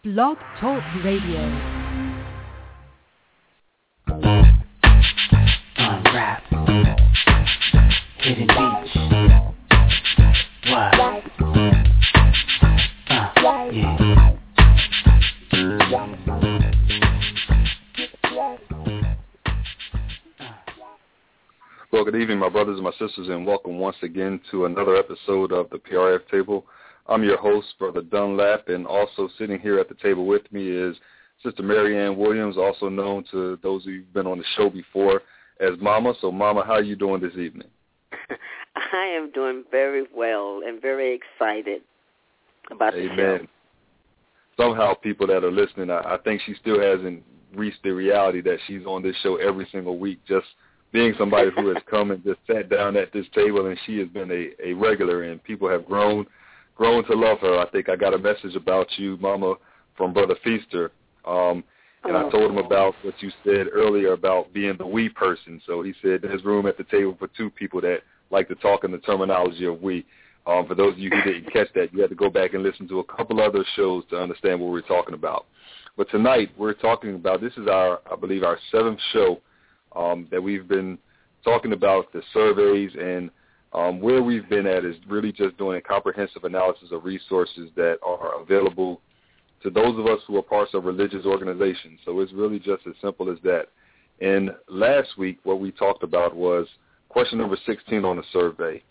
Blog Talk Radio. Rap, hidden beats, what? Yeah. Well, good evening, my brothers and my sisters, and welcome once again to another episode of the PRF Table. I'm your host, Brother Dunlap, and also sitting here at the table with me is Sister Mary Ann Williams, also known to those who've been on the show before as Mama. So, Mama, how are you doing this evening? I am doing very well and very excited about the show. Somehow people that are listening, I think she still hasn't reached the reality that she's on this show every single week, just being somebody who has come and just sat down at this table, and she has been a regular, and people have grown to love her. I think I got a message about you, Mama, from Brother Feaster, and I told him about what you said earlier about being the we person. So he said there's room at the table for two people that like to talk in the terminology of we. For those of you who didn't catch that, you had to go back and listen to a couple other shows to understand what we're talking about. But tonight we're talking about, this is I believe our seventh show that we've been talking about the surveys, and where we've been at is really just doing a comprehensive analysis of resources that are available to those of us who are parts of religious organizations. So it's really just as simple as that. And last week what we talked about was question number 16 on the survey,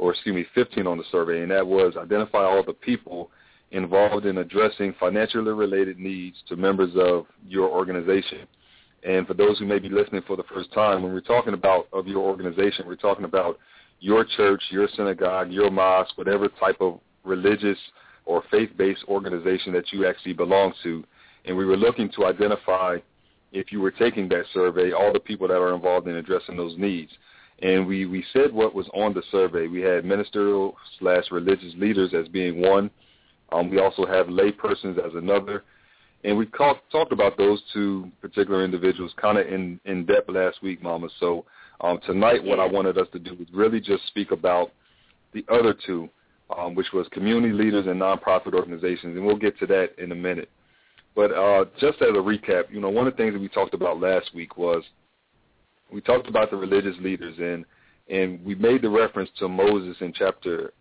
15 on the survey, and that was identify all the people involved in addressing financially related needs to members of your organization. And for those who may be listening for the first time, when we're talking about of your organization, we're talking about your church, your synagogue, your mosque, whatever type of religious or faith-based organization that you actually belong to. And we were looking to identify, if you were taking that survey, all the people that are involved in addressing those needs. And we said what was on the survey. We had ministerial/religious leaders as being one. We also have lay persons as another. And we talked about those two particular individuals kind of in depth last week, Mama. So tonight what I wanted us to do was really just speak about the other two, which was community leaders and nonprofit organizations, and we'll get to that in a minute. But just as a recap, one of the things that we talked about last week was we talked about the religious leaders, and we made the reference to Moses in chapter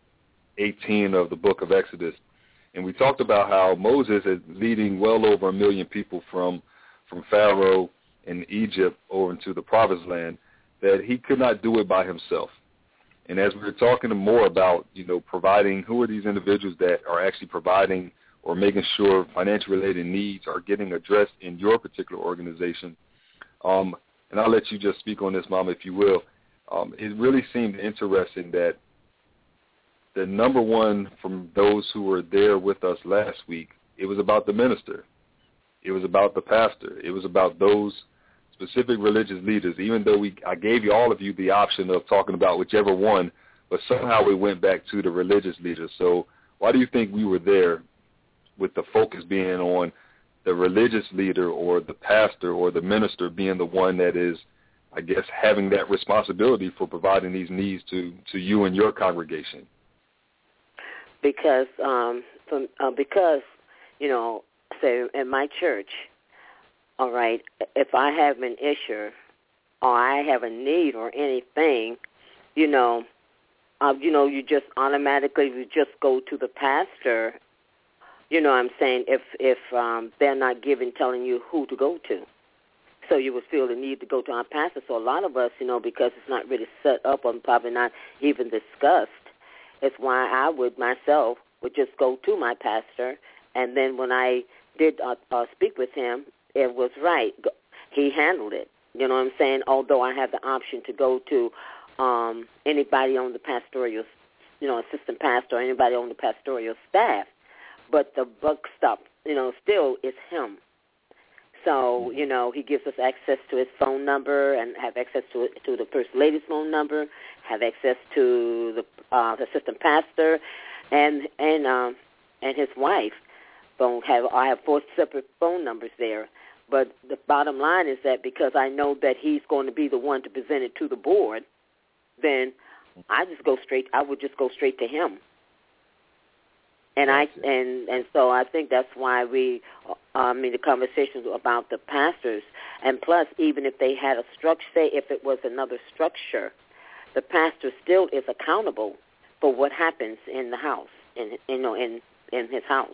18 of the book of Exodus. And we talked about how Moses is leading well over 1 million people from Pharaoh in Egypt over into the promised land, that he could not do it by himself. And as we were talking more about, providing, who are these individuals that are actually providing or making sure financial related needs are getting addressed in your particular organization. And I'll let you just speak on this, Mama, if you will. It really seemed interesting that the number one from those who were there with us last week, it was about the minister. It was about the pastor. It was about those specific religious leaders, even though I gave all of you the option of talking about whichever one, but somehow we went back to the religious leaders. So why do you think we were there with the focus being on the religious leader or the pastor or the minister being the one that is, I guess, having that responsibility for providing these needs to you and your congregation? Because say in my church, all right, if I have an issue or I have a need or anything, you just automatically just go to the pastor. I'm saying if they're not telling you who to go to. So you would feel the need to go to our pastor. So a lot of us, because it's not really set up or probably not even discussed, it's why I would just go to my pastor, and then when I did speak with him, it was right. He handled it. You know what I'm saying? Although I have the option to go to anybody on the pastoral, assistant pastor, or anybody on the pastoral staff, but the buck stop, still is him. So, he gives us access to his phone number and have access to the First Lady's phone number, have access to the assistant pastor and his wife. I have 4 separate phone numbers there. But the bottom line is that because I know that he's going to be the one to present it to the board, then I would just go straight to him. And so I think that's why the conversations about the pastors, and plus even if they had a structure, say if it was another structure, the pastor still is accountable for what happens in the house, in his house.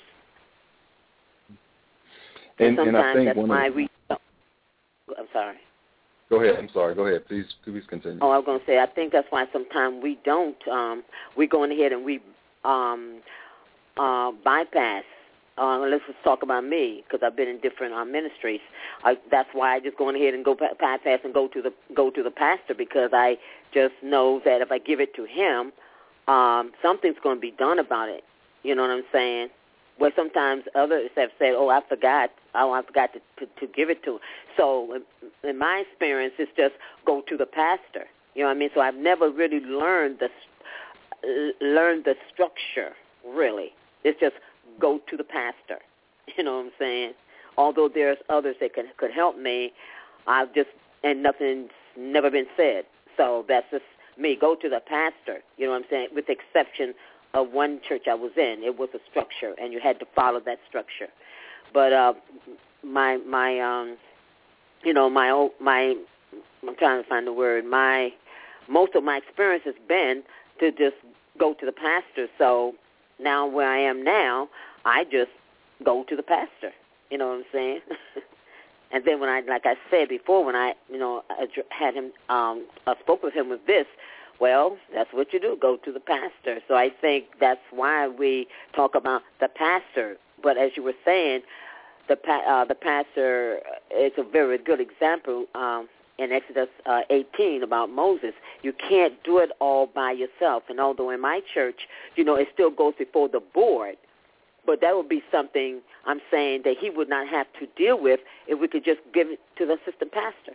And I think that's why I'm sorry. Go ahead. I'm sorry. Go ahead. Please continue. Oh, I was going to say, I think that's why sometimes we don't. We're going ahead and we bypass. Let's just talk about me, because I've been in different ministries. That's why I just go ahead and go bypass and go to the pastor, because I just know that if I give it to him, something's going to be done about it. You know what I'm saying? Where sometimes others have said, "Oh, I forgot to give it to him." So in my experience, it's just go to the pastor. You know what I mean? So I've never really learned the structure. Really, it's just go to the pastor. You know what I'm saying? Although there's others that could help me, and nothing's never been said. So that's just me. Go to the pastor. You know what I'm saying? With the exception of one church I was in, it was a structure, and you had to follow that structure. But I'm trying to find the word. Most of my experience has been to just go to the pastor. So now where I am now, I just go to the pastor. You know what I'm saying? And then like I said before, when I had him, spoke with him with this. Well, that's what you do, go to the pastor. So I think that's why we talk about the pastor. But as you were saying, the pastor is a very good example in Exodus 18 about Moses. You can't do it all by yourself. And although in my church, it still goes before the board, but that would be something I'm saying that he would not have to deal with if we could just give it to the assistant pastor.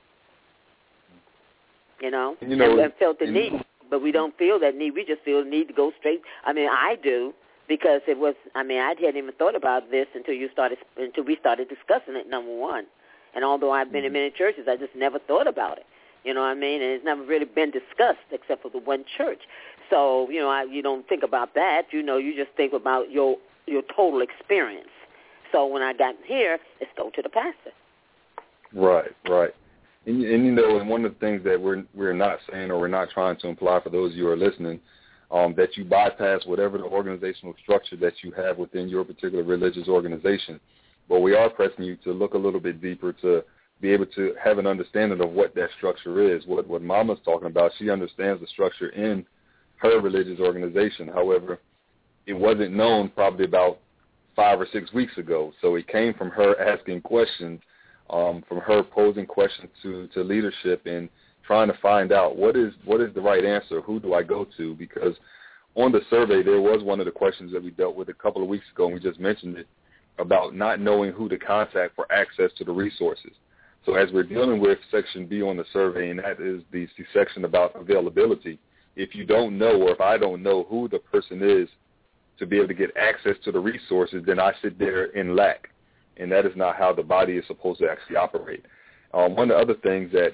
And felt the need, but we don't feel that need. We just feel the need to go straight. I mean, I do, because it was. I hadn't even thought about this until we started discussing it. Number one, and although I've been in many churches, I just never thought about it. You know what I mean? And it's never really been discussed except for the one church. So you don't think about that. You just think about your total experience. So when I got here, it's go to the pastor. Right. And one of the things that we're not saying, or we're not trying to imply for those of you who are listening, that you bypass whatever the organizational structure that you have within your particular religious organization. But we are pressing you to look a little bit deeper to be able to have an understanding of what that structure is. What Mama's talking about, she understands the structure in her religious organization. However, it wasn't known probably about 5 or 6 weeks ago. So it came from her asking questions, from her posing questions to leadership and trying to find out what is the right answer, who do I go to? Because on the survey, there was one of the questions that we dealt with a couple of weeks ago, and we just mentioned it, about not knowing who to contact for access to the resources. So as we're dealing with Section B on the survey, and that is the section about availability, if you don't know, or if I don't know who the person is to be able to get access to the resources, then I sit there in lack. And that is not how the body is supposed to actually operate. One of the other things that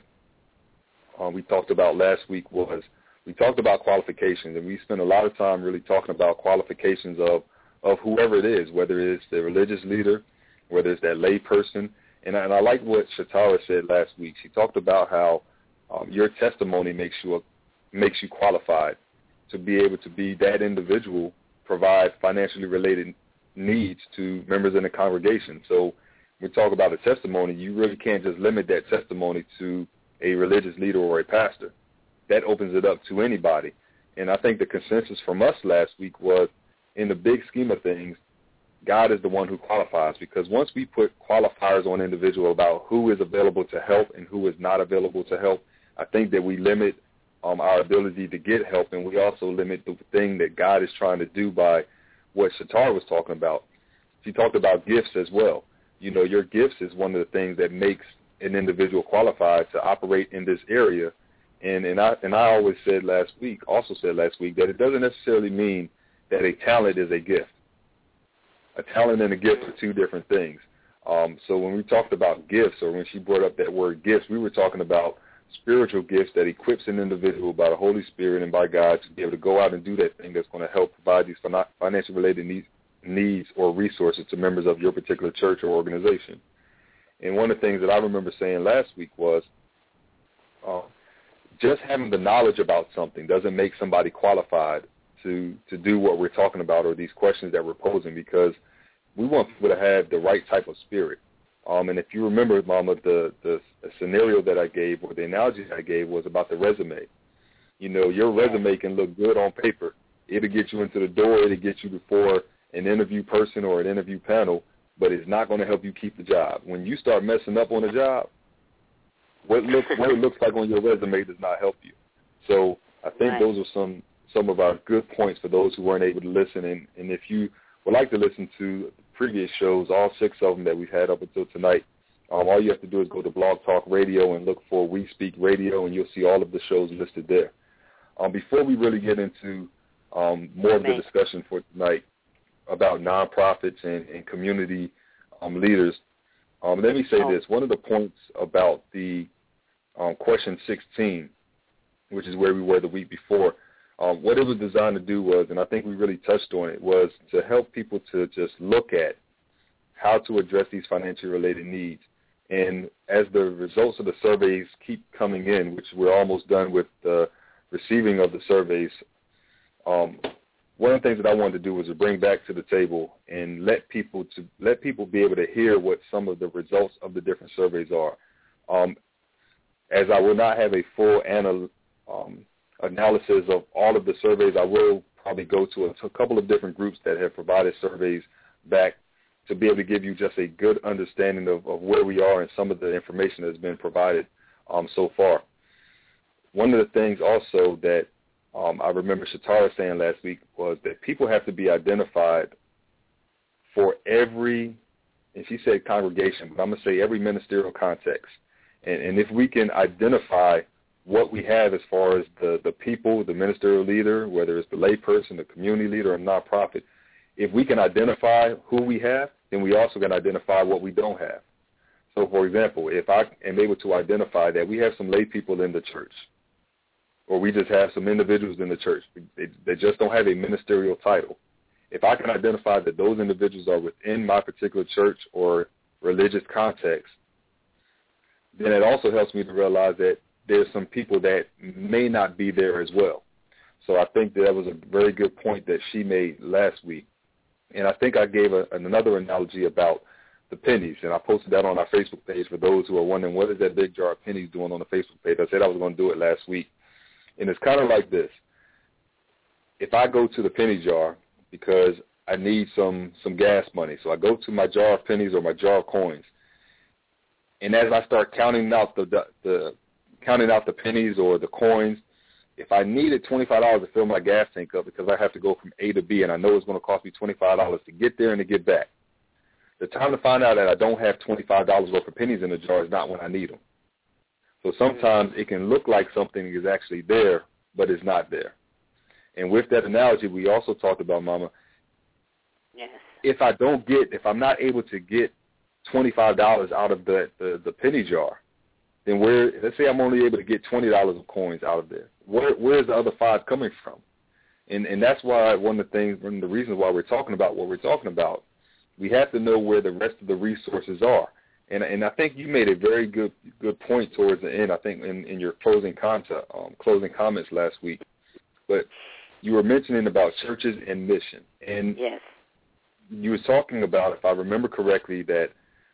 we talked about last week was we talked about qualifications, and we spent a lot of time really talking about qualifications of whoever it is, whether it's the religious leader, whether it's that lay person. And I like what Shatara said last week. She talked about how your testimony makes you qualified to be able to be that individual, provide financially related needs to members in the congregation. So when we talk about a testimony, you really can't just limit that testimony to a religious leader or a pastor. That opens it up to anybody. And I think the consensus from us last week was, in the big scheme of things, God is the one who qualifies, because once we put qualifiers on individual about who is available to help and who is not available to help, I think that we limit our ability to get help, and we also limit the thing that God is trying to do by what Shatara was talking about. She talked about gifts as well. Your gifts is one of the things that makes an individual qualified to operate in this area. And I always said last week that it doesn't necessarily mean that a talent is a gift. A talent and a gift are two different things. So when we talked about gifts, or when she brought up that word gifts, we were talking about spiritual gifts that equips an individual by the Holy Spirit and by God to be able to go out and do that thing that's going to help provide these financial-related needs or resources to members of your particular church or organization. And one of the things that I remember saying last week was just having the knowledge about something doesn't make somebody qualified to do what we're talking about or these questions that we're posing, because we want people to have the right type of spirit. And if you remember, Mama, the scenario that I gave or the analogy I gave was about the resume. You know, your resume can look good on paper. It'll get you into the door. It'll get you before an interview person or an interview panel, but it's not going to help you keep the job. When you start messing up on a job, what it looks like on your resume does not help you. So I think those are some of our good points for those who weren't able to listen. And if you would like to listen to previous shows, all 6 of them that we've had up until tonight, all you have to do is go to Blog Talk Radio and look for We Speak Radio, and you'll see all of the shows listed there. Before we really get into more of the discussion for tonight about nonprofits and community leaders, let me say this. One of the points about the question 16, which is where we were the week before, what it was designed to do was, and I think we really touched on it, was to help people to just look at how to address these financially related needs. And as the results of the surveys keep coming in, which we're almost done with the receiving of the surveys, one of the things that I wanted to do was to bring back to the table and let people be able to hear what some of the results of the different surveys are. As I will not have a full analysis of all of the surveys, I will probably go to a couple of different groups that have provided surveys back to be able to give you just a good understanding of where we are and some of the information that's been provided so far. One of the things also that I remember Shatara saying last week was that people have to be identified for every, and she said congregation, but I'm going to say every ministerial context. And if we can identify what we have as far as the people, the ministerial leader, whether it's the layperson, the community leader, or nonprofit, if we can identify who we have, then we also can identify what we don't have. So, for example, if I am able to identify that we have some lay people in the church, or we just have some individuals in the church, they just don't have a ministerial title. If I can identify that those individuals are within my particular church or religious context, then it also helps me to realize that there's some people that may not be there as well. So I think that was a very good point that she made last week. And I think I gave another analogy about the pennies, and I posted that on our Facebook page for those who are wondering, what is that big jar of pennies doing on the Facebook page? I said I was going to do it last week. And it's kind of like this. If I go to the penny jar because I need some gas money, so I go to my jar of pennies or my jar of coins, and as I start counting out the pennies or the coins, if I needed $25 to fill my gas tank up because I have to go from A to B and I know it's going to cost me $25 to get there and to get back, the time to find out that I don't have $25 worth of pennies in the jar is not when I need them. So sometimes it can look like something is actually there, but it's not there. And with that analogy, we also talked about, Mama, if I'm not able to get $25 out of the penny jar, then let's say I'm only able to get $20 of coins out of there. Where's the other 5 coming from? And that's why one of the reasons why we're talking about what we're talking about, we have to know where the rest of the resources are. And I think you made a very good point towards the end, I think, in your closing comments last week. But you were mentioning about churches and mission. And you were talking about, if I remember correctly, that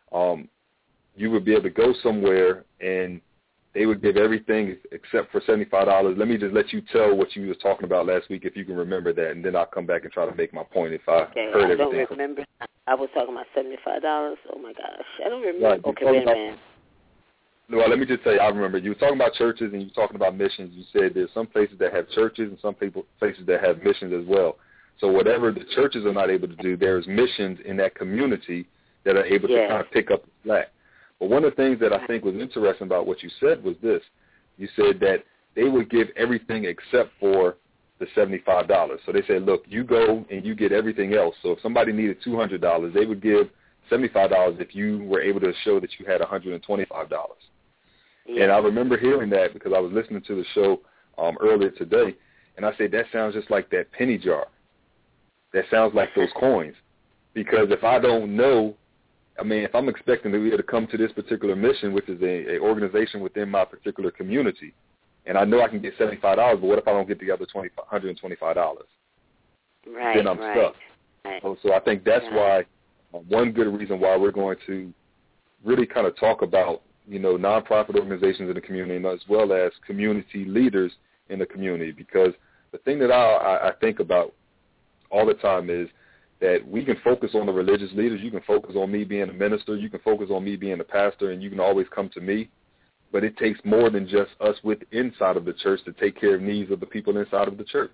you would be able to go somewhere and they would give everything except for $75. Let me just let you tell what you were talking about last week, if you can remember that, and then I'll come back and try to make my point if I heard everything. I don't remember. I was talking about $75. Oh, my gosh. I don't remember. Right. Okay, wait a minute. Well, let me just say, I remember you were talking about churches and you were talking about missions. You said there's some places that have churches and some places that have missions as well. So whatever the churches are not able to do, there's missions in that community that are able to kind of pick up the slack. But one of the things that I think was interesting about what you said was this. You said that they would give everything except for the $75. So they said, look, you go and you get everything else. So if somebody needed $200, they would give $75 if you were able to show that you had $125. Yeah. And I remember hearing that because I was listening to the show earlier today, and I said, that sounds just like that penny jar. That sounds like those coins. Because if I don't know, I mean, if I'm expecting to be able to come to this particular mission, which is a organization within my particular community, and I know I can get $75, but what if I don't get the other $125? Right, then I'm stuck. Right. So I think that's why one good reason why we're going to really kind of talk about, nonprofit organizations in the community as well as community leaders in the community, because the thing that I think about all the time is that we can focus on the religious leaders. You can focus on me being a minister. You can focus on me being a pastor, and you can always come to me. But it takes more than just us inside of the church to take care of needs of the people inside of the church.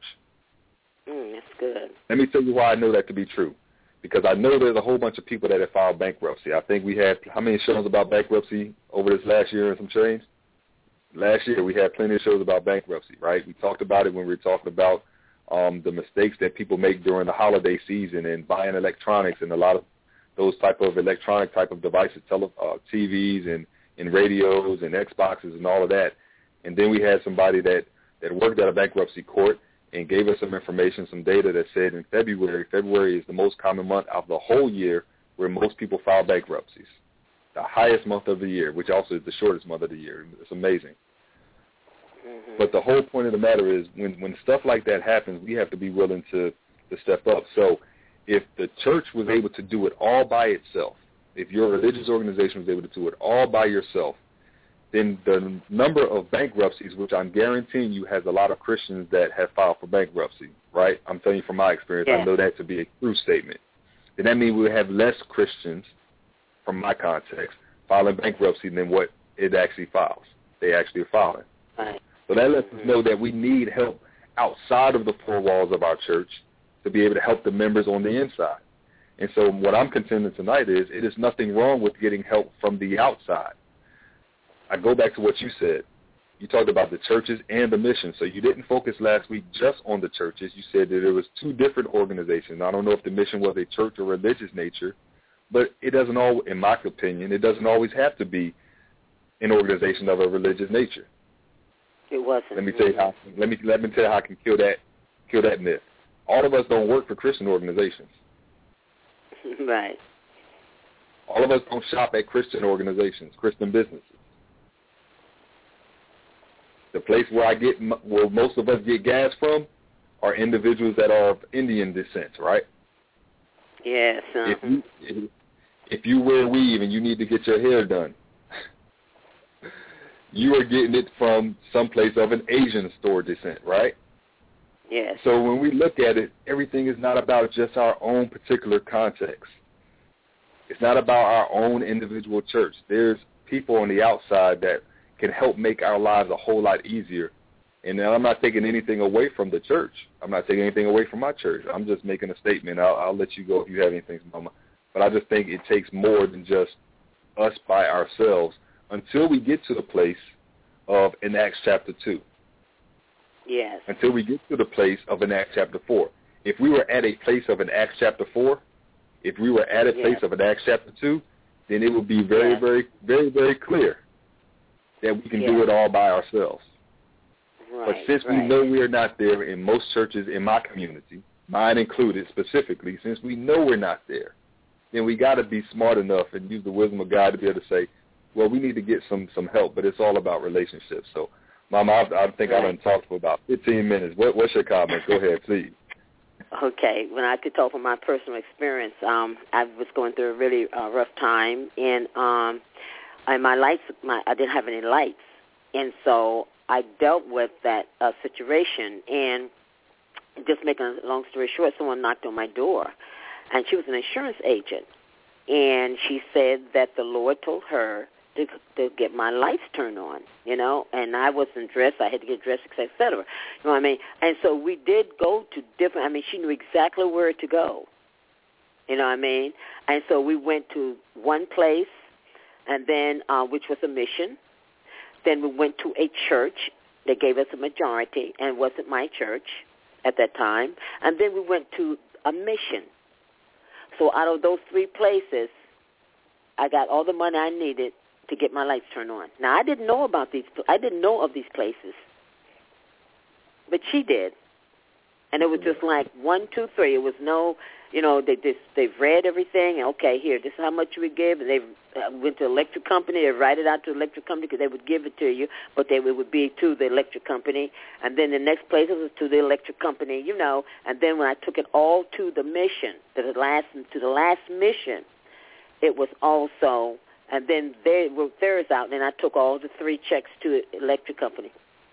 That's good. Let me tell you why I know that to be true. Because I know there's a whole bunch of people that have filed bankruptcy. I think we had, how many shows about bankruptcy over this last year and some change? Last year we had plenty of shows about bankruptcy, right? We talked about it when we were talking about the mistakes that people make during the holiday season and buying electronics and a lot of those type of electronic type of devices, TVs and radios and Xboxes and all of that. And then we had somebody that worked at a bankruptcy court and gave us some information, some data that said in February is the most common month of the whole year where most people file bankruptcies. The highest month of the year, which also is the shortest month of the year. It's amazing. Mm-hmm. But the whole point of the matter is when stuff like that happens, we have to be willing to step up. So if the church was able to do it all by itself, if your religious organization was able to do it all by yourself, then the number of bankruptcies, which I'm guaranteeing you has a lot of Christians that have filed for bankruptcy, right? I'm telling you from my experience, I know that to be a true statement. Then that means we'll have less Christians, from my context, filing bankruptcy than what it actually files. They actually are filing. Right. So that lets us know that we need help outside of the four walls of our church to be able to help the members on the inside. And so what I'm contending tonight is it is nothing wrong with getting help from the outside. I go back to what you said. You talked about the churches and the mission. So you didn't focus last week just on the churches. You said that there was two different organizations. I don't know if the mission was a church or religious nature, but it doesn't always, in my opinion, it doesn't always have to be an organization of a religious nature. It wasn't. Let me tell you how. Let me tell you how I can kill that myth. All of us don't work for Christian organizations. Right. All of us don't shop at Christian organizations, Christian businesses. The place where most of us get gas from are individuals that are of Indian descent, right? Yes. If you wear weave and you need to get your hair done, you are getting it from someplace of an Asian store descent, right? Yes. So when we look at it, everything is not about just our own particular context. It's not about our own individual church. There's people on the outside that can help make our lives a whole lot easier. And I'm not taking anything away from the church. I'm not taking anything away from my church. I'm just making a statement. I'll let you go if you have anything, Mama. But I just think it takes more than just us by ourselves until we get to the place of in Acts chapter 2. Yes. Until we get to the place of in Acts chapter 4. If we were at a place of in Acts chapter 4, if we were at a place of in Acts chapter 2, then it would be very, very, very, very clear that we can do it all by ourselves. Right, but since we know we are not there in most churches in my community, mine included specifically, since we know we're not there, then we got to be smart enough and use the wisdom of God to be able to say, well, we need to get some help, but it's all about relationships. So, Mama, I think I done talked for about 15 minutes. What's your comment? Go ahead, please. Okay, when I could talk from my personal experience, I was going through a really rough time, and my lights, I didn't have any lights, and so I dealt with that situation. And just making a long story short, someone knocked on my door, and she was an insurance agent, and she said that the Lord told her to get my lights turned on, and I wasn't dressed. I had to get dressed, et cetera. You know what I mean? And so we did go to different, she knew exactly where to go. You know what I mean? And so we went to one place, and then which was a mission. Then we went to a church. They gave us a majority, and it wasn't my church at that time. And then we went to a mission. So out of those three places, I got all the money I needed to get my lights turned on. Now, I didn't know about these. I didn't know of these places, but she did. And it was just like 1, 2, 3. It was no, they've read everything. And okay, here, this is how much you would give. And they went to the electric company. They write it out to the electric company because they would give it to you, but it would be to the electric company. And then the next place was to the electric company, And then when I took it all to the mission, to the last mission, it was also. And then they wrote theirs out, and I took all the 3 checks to the electric company.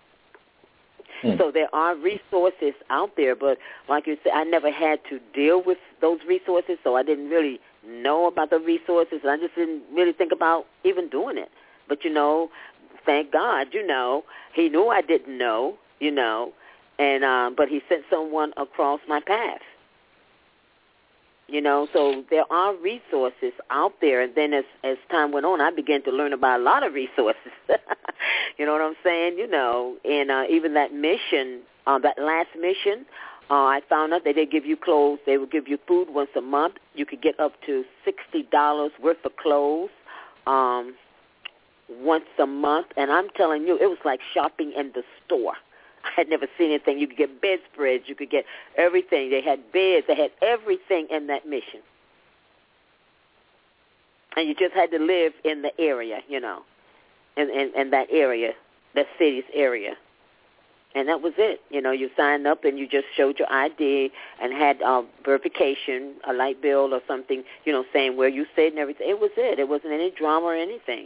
So there are resources out there, but like you said, I never had to deal with those resources, so I didn't really know about the resources, and I just didn't really think about even doing it. But, thank God, he knew I didn't know, and but he sent someone across my path. So there are resources out there, and then as time went on, I began to learn about a lot of resources. You know what I'm saying? And even that mission, that last mission, I found out that they give you clothes. They would give you food once a month. You could get up to $60 worth of clothes once a month, and I'm telling you, it was like shopping in the store. I had never seen anything. You could get bedspreads. You could get everything. They had beds. They had everything in that mission. And you just had to live in the area, in that area, that city's area. And that was it. You signed up and you just showed your ID and had verification, a light bill or something, saying where you stayed and everything. It was it. It wasn't any drama or anything.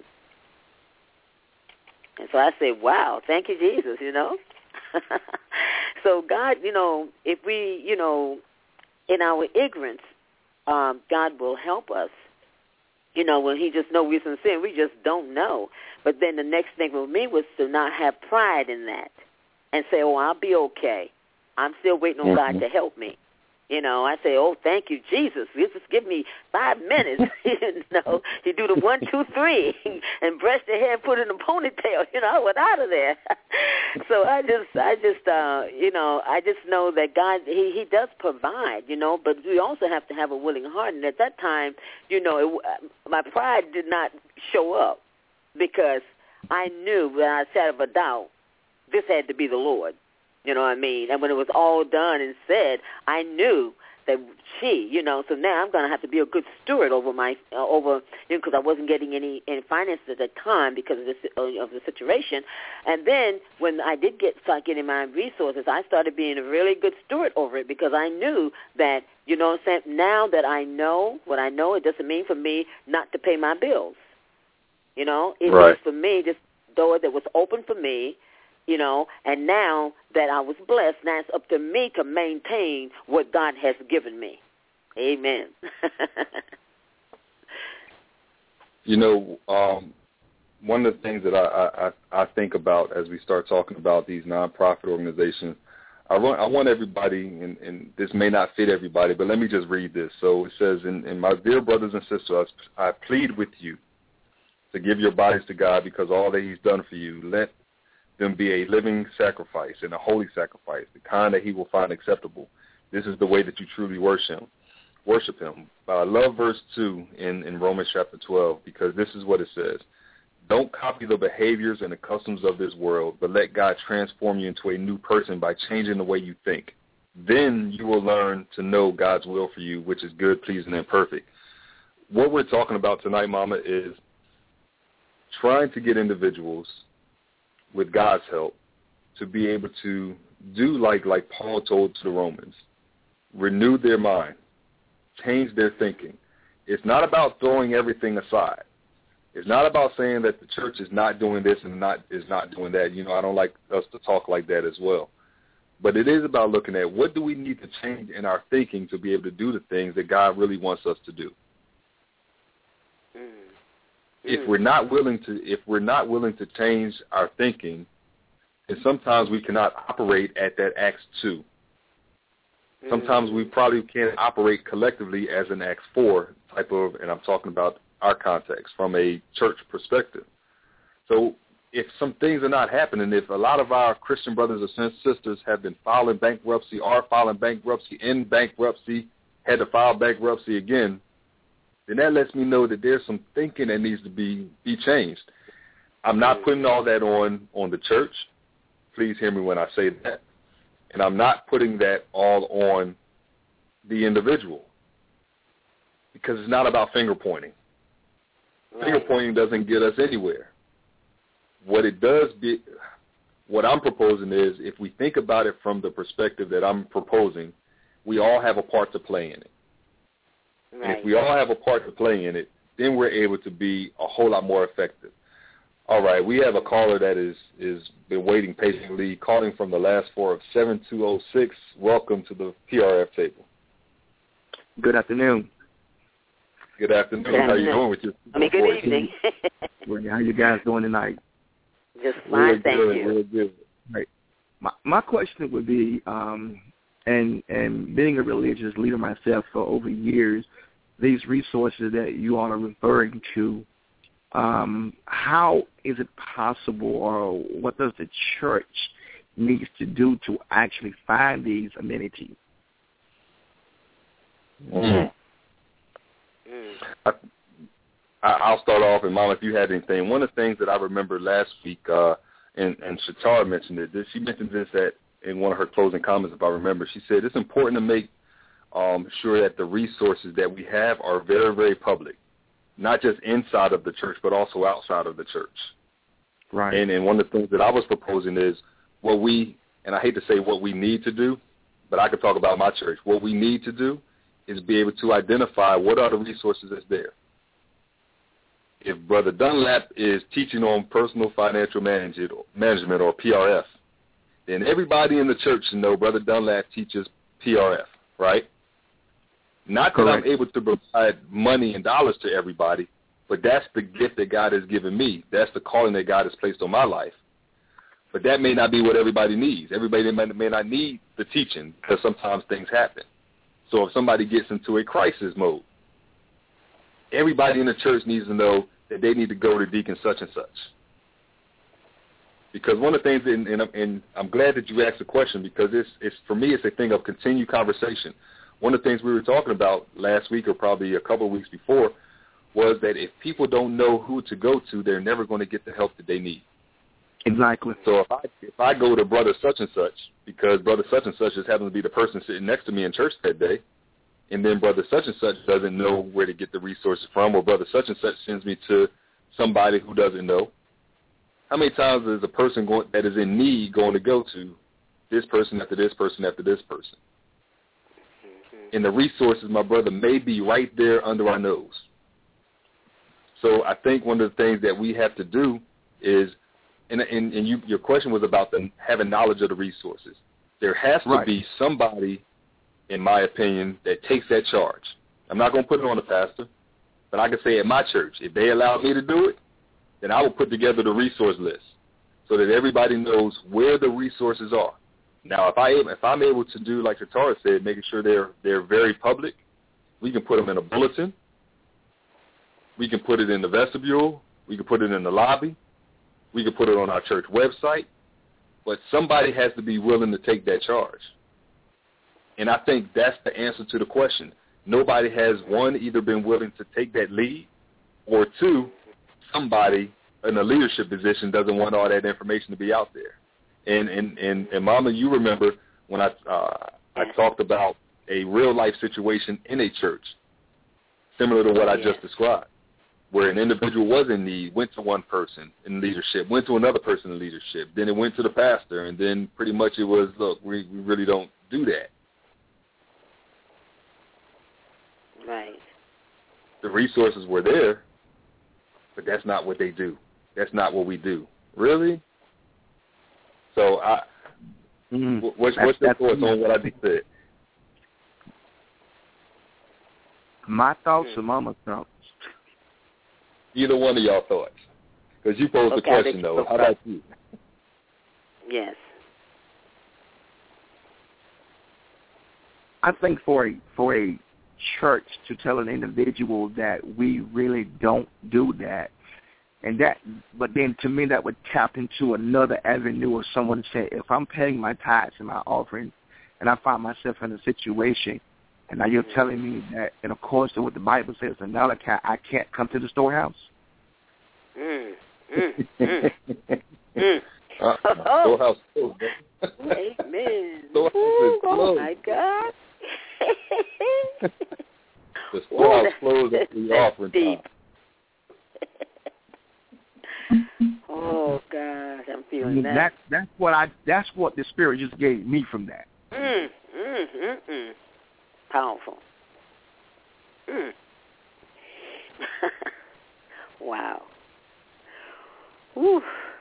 And so I said, wow, thank you, Jesus, So God, if we, in our ignorance, God will help us. When he just knows we're sincere, we just don't know. But then the next thing with me was to not have pride in that and say, oh, I'll be okay. I'm still waiting on God to help me. I say, oh, thank you, Jesus. Just give me 5 minutes. You do the 1, 2, 3 and brush the hair and put it in a ponytail. I went out of there. So I just know that God, he does provide, but we also have to have a willing heart. And at that time, my pride did not show up because I knew without a shadow of a doubt this had to be the Lord. You know what I mean? And when it was all done and said, I knew that so now I'm going to have to be a good steward over because I wasn't getting any finances at the time because of the situation. And then when I did start getting my resources, I started being a really good steward over it because I knew that, now that I know what I know, it doesn't mean for me not to pay my bills. It was for me, this door that was open for me, and now that I was blessed, now it's up to me to maintain what God has given me. Amen. One of the things that I think about as we start talking about these nonprofit organizations, I want everybody, and this may not fit everybody, but let me just read this. So it says, in my dear brothers and sisters, I plead with you to give your bodies to God because all that he's done for you. Let them be a living sacrifice and a holy sacrifice, the kind that he will find acceptable. This is the way that you truly worship him. I love verse 2 in Romans chapter 12 because this is what it says. Don't copy the behaviors and the customs of this world, but let God transform you into a new person by changing the way you think. Then you will learn to know God's will for you, which is good, pleasing, and perfect. What we're talking about tonight, Mama, is trying to get individuals with God's help to be able to do like Paul told to the Romans, renew their mind, change their thinking. It's not about throwing everything aside. It's not about saying that the church is not doing this and is not doing that. I don't like us to talk like that as well. But it is about looking at what do we need to change in our thinking to be able to do the things that God really wants us to do. If we're not willing to change our thinking, then sometimes we cannot operate at that Acts 2. Sometimes we probably can't operate collectively as an Acts 4 type of, and I'm talking about our context from a church perspective. So if some things are not happening, if a lot of our Christian brothers and sisters have been filing bankruptcy, are filing bankruptcy, in bankruptcy, had to file bankruptcy again, then that lets me know that there's some thinking that needs to be changed. I'm not putting all that on the church. Please hear me when I say that. And I'm not putting that all on the individual, because it's not about finger pointing. Right. Finger pointing doesn't get us anywhere. What I'm proposing is, if we think about it from the perspective that I'm proposing, we all have a part to play in it. Right. And if we all have a part to play in it, then we're able to be a whole lot more effective. All right, we have a caller that is been waiting patiently, calling from the last four of 7206. Welcome to the PRF table. Good afternoon. Good afternoon. How are you doing with your good evening. How you guys doing tonight? Just fine, thank you. Real good. Right. My question would be, and being a religious leader myself for over years, these resources that you all are referring to, how is it possible, or what does the church needs to do to actually find these amenities? Mm-hmm. I'll start off, and Mama, if you had anything. One of the things that I remember last week, and Shatara mentioned it. She mentioned this in one of her closing comments, if I remember. She said it's important to make sure that the resources that we have are very, very public, not just inside of the church, but also outside of the church. Right. And one of the things that I was proposing is and I hate to say what we need to do, but I could talk about my church. What we need to do is be able to identify what are the resources that's there. If Brother Dunlap is teaching on personal financial management or PRF, then everybody in the church should know Brother Dunlap teaches PRF, right? Not that Correct. I'm able to provide money and dollars to everybody, but that's the gift that God has given me. That's the calling that God has placed on my life. But that may not be what everybody needs. Everybody may not need the teaching, because sometimes things happen. So if somebody gets into a crisis mode, everybody in the church needs to know that they need to go to Deacon such and such. Because one of the things, and I'm glad that you asked the question, because it's for me, it's a thing of continued conversation. One of the things we were talking about last week, or probably a couple of weeks before, was that if people don't know who to go to, they're never going to get the help that they need. Exactly. So if I go to Brother such and such, because Brother such and such just happens to be the person sitting next to me in church that day, and then Brother such and such doesn't know where to get the resources from, or Brother such and such sends me to somebody who doesn't know, how many times is a person that is in need going to go to this person after this person after this person? And the resources, my brother, may be right there under our nose. So I think one of the things that we have to do is, and your question was about having knowledge of the resources. There has to be somebody, in my opinion, that takes that charge. I'm not going to put it on the pastor, but I can say at my church, if they allow me to do it, then I will put together the resource list so that everybody knows where the resources are. Now, if I'm able to do, like Shatara said, making sure they're very public, we can put them in a bulletin. We can put it in the vestibule. We can put it in the lobby. We can put it on our church website. But somebody has to be willing to take that charge. And I think that's the answer to the question. Nobody has, one, either been willing to take that lead, or two, somebody in a leadership position doesn't want all that information to be out there. And Mama, you remember when I talked about a real-life situation in a church, similar to what I just described, where an individual was in need, went to one person in leadership, went to another person in leadership, then it went to the pastor, and then pretty much it was, look, we really don't do that. Right. The resources were there, but that's not what they do. That's not what we do. Really? So what's your thoughts on what I just said? My thoughts or Mama's thoughts? Either one of y'all thoughts. Because you posed the question, though. How about you? Yes. I think for a church to tell an individual that we really don't do that, but then to me that would tap into another avenue of someone saying, if I'm paying my tithes and my offerings and I find myself in a situation And now you're telling me that, in accordance to what the Bible says in Malachi, I can't come to the storehouse? Storehouse closed. Amen. Oh my God. The storehouse closed at the offering time. Oh gosh, I'm feeling that. That's what the Spirit just gave me from that. Powerful. Wow. Whew.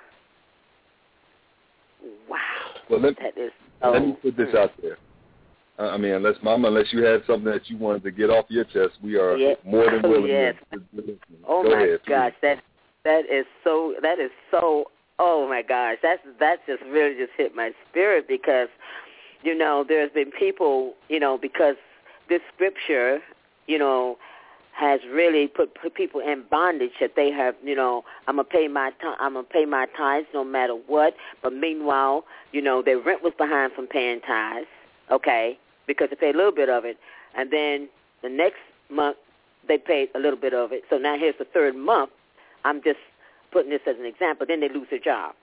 Wow. Well, let me put this out there. I mean, unless you had something that you wanted to get off your chest, we are more than willing to listen. Oh, Go my ahead, gosh, that is so. Oh my gosh, that just really just hit my spirit because, there's been people, because this scripture, has really put people in bondage that they have, I'm gonna pay my tithes no matter what. But meanwhile, their rent was behind from paying tithes, okay, because they paid a little bit of it, and then the next month they paid a little bit of it. So now here's the third month. I'm just putting this as an example. Then they lose their job.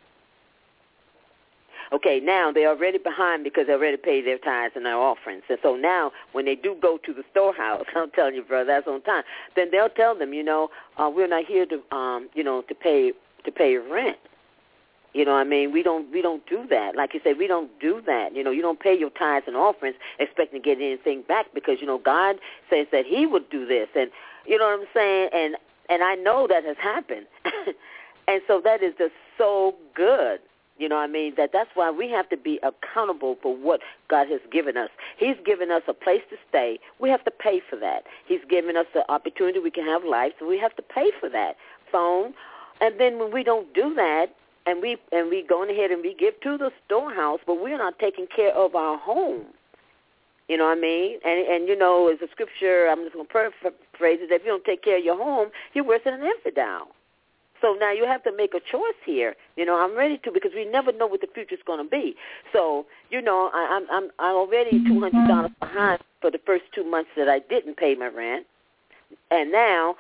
Okay, now they're already behind because they already paid their tithes and their offerings. And so now when they do go to the storehouse, I'm telling you, brother, that's on time, then they'll tell them, we're not here to, to pay rent. You know what I mean? We don't do that. Like you said, we don't do that. You don't pay your tithes and offerings expecting to get anything back because, God says that he would do this. And you know what I'm saying? And I know that has happened. And so that is just so good. You know what I mean? That's why we have to be accountable for what God has given us. He's given us a place to stay. We have to pay for that. He's given us the opportunity we can have life, so we have to pay for that phone. And then when we don't do that, and we go ahead and we give to the storehouse, but we're not taking care of our home. You know what I mean? And as a scripture, I'm just going to paraphrase it, that if you don't take care of your home, you're worse than an infidel. So now you have to make a choice here. I'm ready to, because we never know what the future's going to be. So, I'm already $200 behind for the first 2 months that I didn't pay my rent. And now,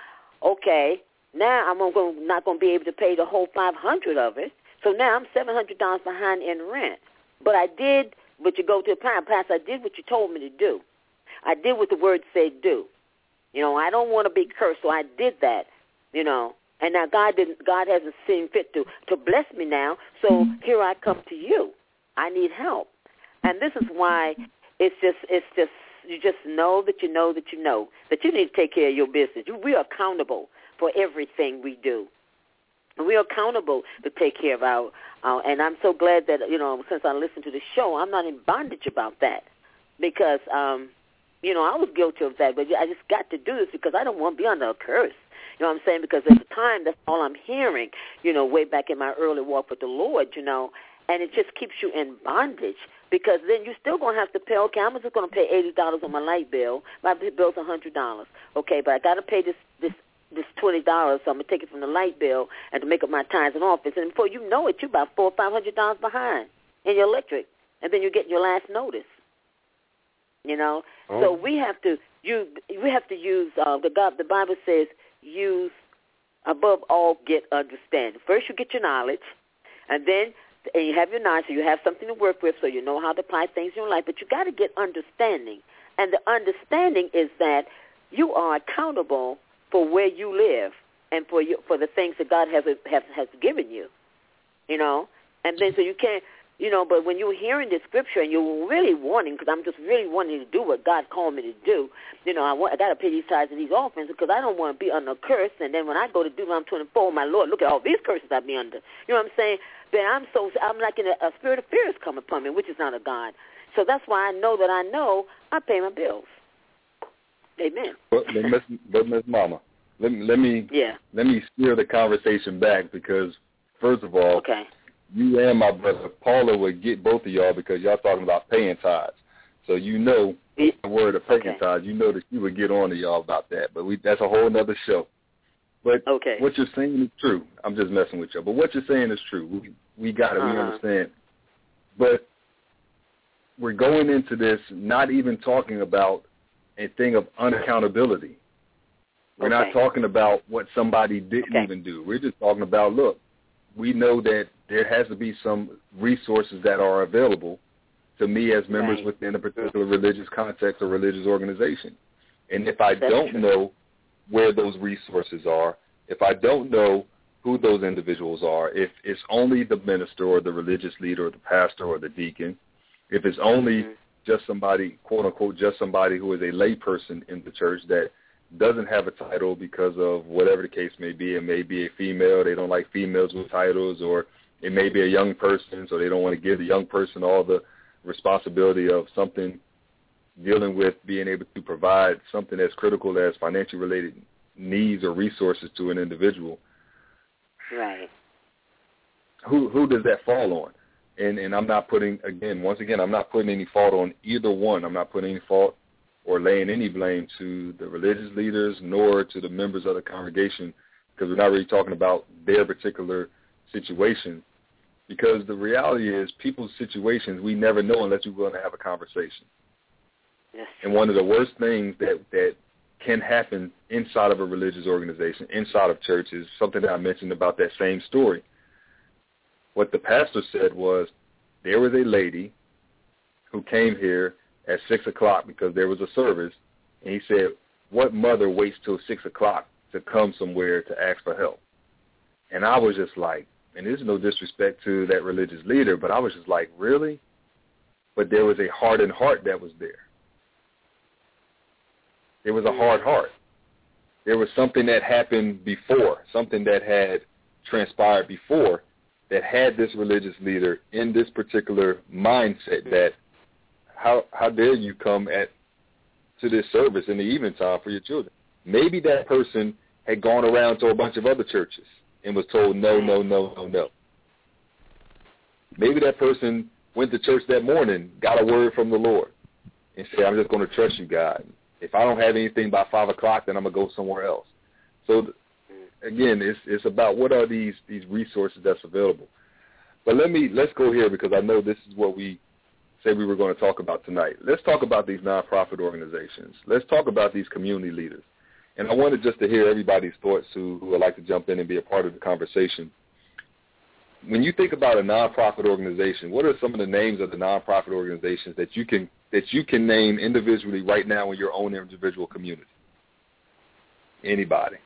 now I'm not going to be able to pay the whole $500 of it. So now I'm $700 behind in rent. But I did what you go to a pastor. I did what you told me to do. I did what the word said do. I don't want to be cursed, so I did that. And now God hasn't seen fit to bless me now. So here I come to you. I need help, and this is why it's just you just know that you know that you know that you need to take care of your business. We are accountable for everything we do. We are accountable to take care of our and I'm so glad that, since I listened to the show, I'm not in bondage about that because, I was guilty of that, but I just got to do this because I don't want to be under a curse. You know what I'm saying? Because at the time, that's all I'm hearing, way back in my early walk with the Lord, and it just keeps you in bondage because then you're still going to have to pay, okay, I'm just going to pay $80 on my light bill. My bill's $100. Okay, but I got to pay this $20, so I'm going to take it from the light bill and to make up my tithes and office. And before you know it, you're about $400 or $500 behind in your electric, and then you get your last notice. So we have to use the Bible says use above all get understanding. First you get your knowledge, and you have your knowledge, so you have something to work with, so you know how to apply things in your life. But you got to get understanding, and the understanding is that you are accountable for where you live and for the things that God has given you. And then so you can't. But when you're hearing this scripture and you're really wanting, because I'm just really wanting to do what God called me to do, I got to pay these tithes and these offerings because I don't want to be under a curse. And then when I go to Deuteronomy 24, my Lord, look at all these curses I be under. You know what I'm saying? Then I'm like in a spirit of fear has come upon me, which is not of God. So that's why I know that I pay my bills. Amen. But Miss Mama, let me steer the conversation back because first of all, okay. You and my brother Paula would get both of y'all because y'all talking about paying tithes. So the word of paying tithes, that she would get on to y'all about that. But that's a whole other show. But what you're saying is true. I'm just messing with you. But what you're saying is true. We got it. We understand. But we're going into this not even talking about a thing of unaccountability. We're not talking about what somebody didn't even do. We're just talking about, look, we know that there has to be some resources that are available to me as members within a particular religious context or religious organization. And if I don't know where those resources are, if I don't know who those individuals are, if it's only the minister or the religious leader or the pastor or the deacon, if it's only just somebody, quote unquote, just somebody who is a lay person in the church that doesn't have a title because of whatever the case may be. It may be a female, they don't like females with titles, or it may be a young person, so they don't want to give the young person all the responsibility of something dealing with being able to provide something as critical as financially related needs or resources to an individual. Right. Who does that fall on? And I'm not putting, once again, I'm not putting any fault on either one. I'm not putting any fault or laying any blame to the religious leaders nor to the members of the congregation, because we're not really talking about their particular situation. Because the reality is people's situations, we never know unless we're going to have a conversation. Yes. And one of the worst things that can happen inside of a religious organization, inside of church, is something that I mentioned about that same story. What the pastor said was there was a lady who came here at 6 o'clock because there was a service, and he said, what mother waits till 6 o'clock to come somewhere to ask for help? And I was just like, and there's no disrespect to that religious leader, but I was just like, really? But there was a hardened heart that was there. There was a hard heart. There was something that happened before, something that had transpired before that had this religious leader in this particular mindset that how dare you come to this service in the evening time for your children? Maybe that person had gone around to a bunch of other churches and was told no, no, no, no, no. Maybe that person went to church that morning, got a word from the Lord, and said, I'm just going to trust you, God. If I don't have anything by 5 o'clock, then I'm going to go somewhere else. So, again, it's about what are these resources that's available. But let's go here, because I know this is what we said we were going to talk about tonight. Let's talk about these nonprofit organizations. Let's talk about these community leaders. And I wanted just to hear everybody's thoughts who would like to jump in and be a part of the conversation. When you think about a nonprofit organization, what are some of the names of the nonprofit organizations that you can name individually right now in your own individual community? Anybody?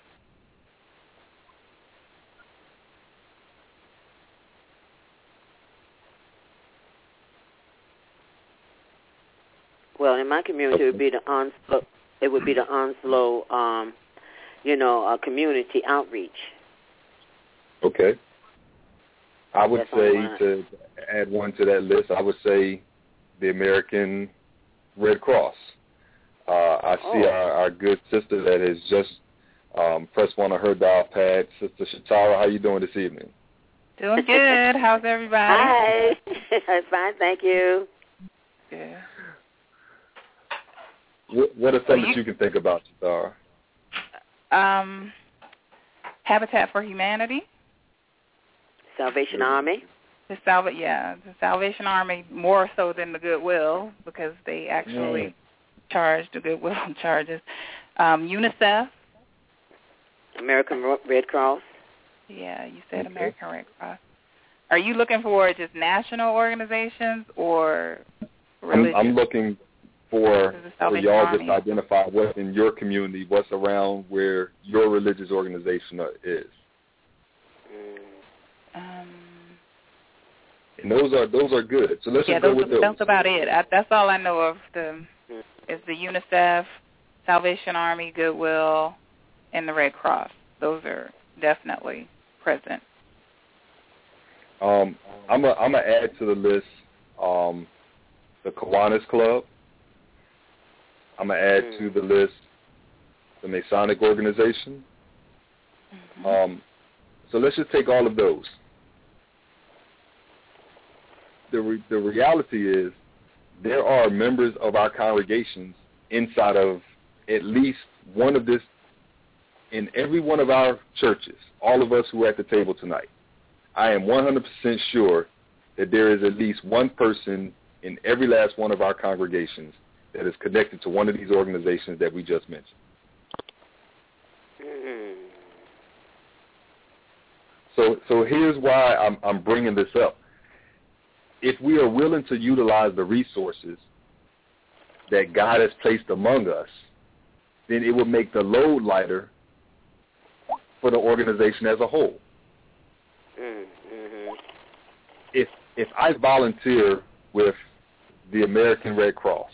Well, in my community, it would be the Onslow. It would be the Onslow, community outreach. Okay. I would say, to add one to that list, I would say the American Red Cross. I see our good sister that has just pressed one of her dial pads. Sister Shatara, how you doing this evening? Doing good. How's everybody? Hi. Fine, thank you. Yeah. What are some that you can think about, Shatara? Habitat for Humanity. Salvation Army. The Salvation Army more so than the Goodwill, because they actually charge the Goodwill charges. UNICEF. American Red Cross. Yeah, you said American Red Cross. Are you looking for just national organizations or religious? I'm looking for y'all just identify what's in your community, what's around where your religious organization is. And those are good. So let's just go with those. That's about it. That's all I know of. Is the UNICEF, Salvation Army, Goodwill, and the Red Cross. Those are definitely present. I'm gonna add to the list the Kiwanis Club. I'm gonna add to the list the Masonic organization. Mm-hmm. So let's just take all of those. The reality is there are members of our congregations inside of at least one of this, in every one of our churches, all of us who are at the table tonight. I am 100% sure that there is at least one person in every last one of our congregations that is connected to one of these organizations that we just mentioned. So here's why I'm bringing this up. If we are willing to utilize the resources that God has placed among us, then it will make the load lighter for the organization as a whole. Mm-hmm. If I volunteer with the American Red Cross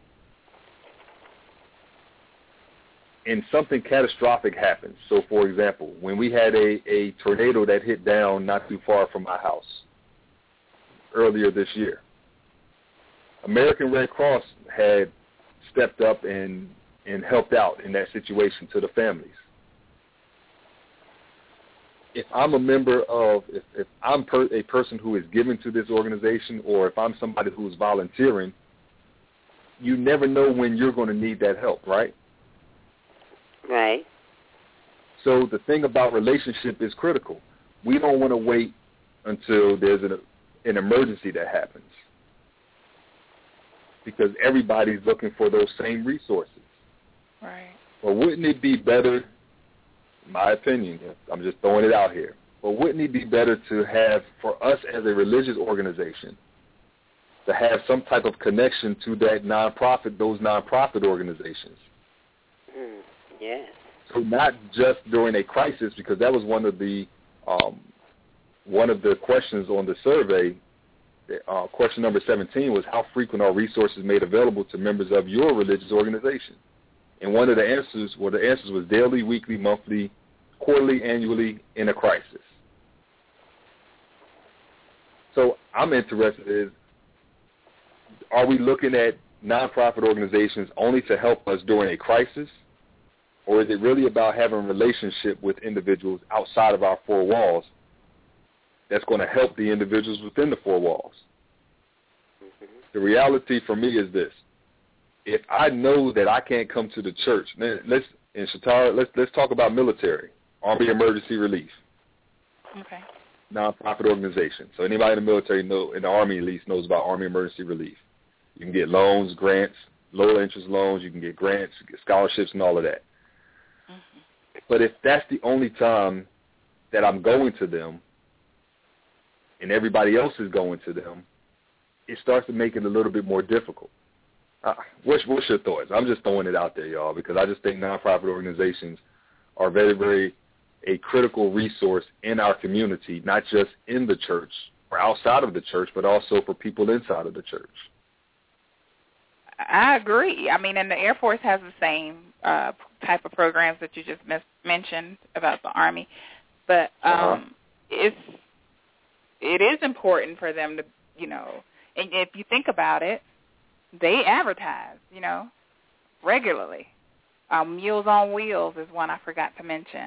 and something catastrophic happens, so for example, when we had a tornado that hit down not too far from my house earlier this year, American Red Cross had stepped up and helped out in that situation to the families. If I'm a member of, if I'm a person who is giving to this organization, or if I'm somebody who is volunteering, you never know when you're going to need that help, right? Right. So the thing about relationship is critical. We don't want to wait until there's an emergency that happens, because everybody's looking for those same resources. Right. Well, wouldn't it be better, in my opinion, I'm just throwing it out here, but wouldn't it be better to have, for us as a religious organization, to have some type of connection to that nonprofit, those nonprofit organizations? Yes. So not just during a crisis, because that was one of the questions on the survey. Question number 17 was, how frequent are resources made available to members of your religious organization? And one of the answers, was daily, weekly, monthly, quarterly, annually, in a crisis. So I'm interested in, are we looking at nonprofit organizations only to help us during a crisis? Or is it really about having a relationship with individuals outside of our four walls that's going to help the individuals within the four walls? Mm-hmm. The reality for me is this. If I know that I can't come to the church, then let's talk about military, Army Emergency Relief. Okay. Nonprofit organization. So anybody in the military in the Army at least knows about Army Emergency Relief. You can get loans, grants, low interest loans, you can get grants, get scholarships and all of that. Mm-hmm. But if that's the only time that I'm going to them and everybody else is going to them, it starts to make it a little bit more difficult. What's your thoughts? I'm just throwing it out there, y'all, because I just think nonprofit organizations are very, very a critical resource in our community, not just in the church or outside of the church, but also for people inside of the church. I agree. I mean, and the Air Force has the same type of programs that you just mentioned about the Army, but it is important for them to, and if you think about it, they advertise, regularly. Meals on Wheels is one I forgot to mention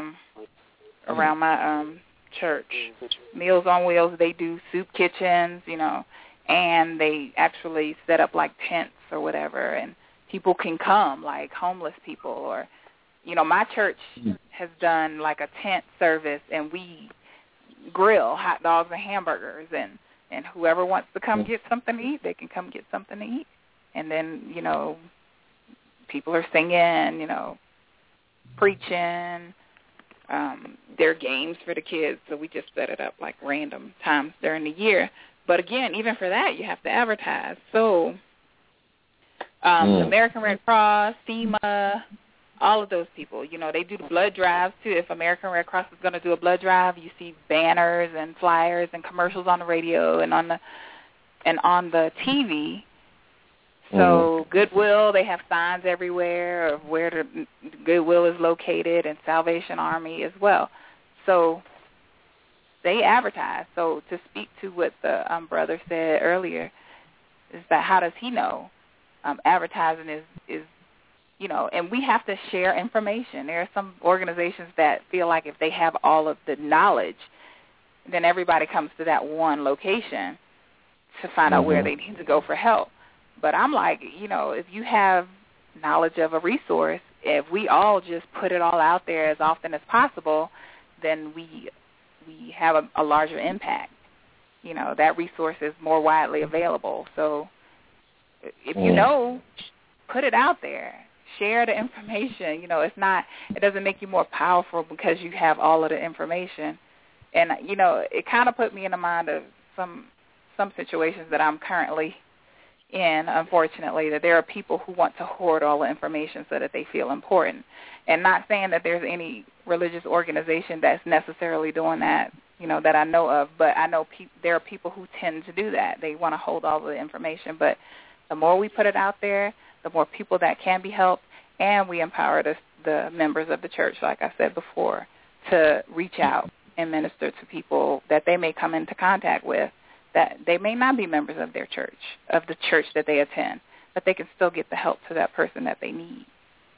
around my church. Meals on Wheels, they do soup kitchens, and they actually set up like tents or whatever, and people can come, like homeless people, or, my church has done like a tent service, and we grill hot dogs and hamburgers, and whoever wants to come get something to eat, they can come get something to eat. And then, people are singing, preaching. There are games for the kids, so we just set it up like random times during the year. But again, even for that, you have to advertise. So the American Red Cross, FEMA, all of those people, they do the blood drives too. If American Red Cross is going to do a blood drive, you see banners and flyers and commercials on the radio and on the TV. So Goodwill, they have signs everywhere of where the Goodwill is located, and Salvation Army as well. So they advertise. So to speak to what the brother said earlier, is that how does he know? Advertising is and we have to share information. There are some organizations that feel like if they have all of the knowledge, then everybody comes to that one location to find out where they need to go for help. But I'm like, if you have knowledge of a resource, if we all just put it all out there as often as possible, then we have a larger impact. That resource is more widely available. So if you know, put it out there. Share the information. You know, it doesn't make you more powerful because you have all of the information. And, you know, it kind of put me in the mind of some situations that I'm currently in, unfortunately, that there are people who want to hoard all the information so that they feel important. And not saying that there's any religious organization that's necessarily doing that, you know, that I know of, but I know there are people who tend to do that. They want to hold all the information. But the more we put it out there, the more people that can be helped, and we empower the members of the church, like I said before, to reach out and minister to people that they may come into contact with that they may not be members of their church, of the church that they attend, but they can still get the help to that person that they need.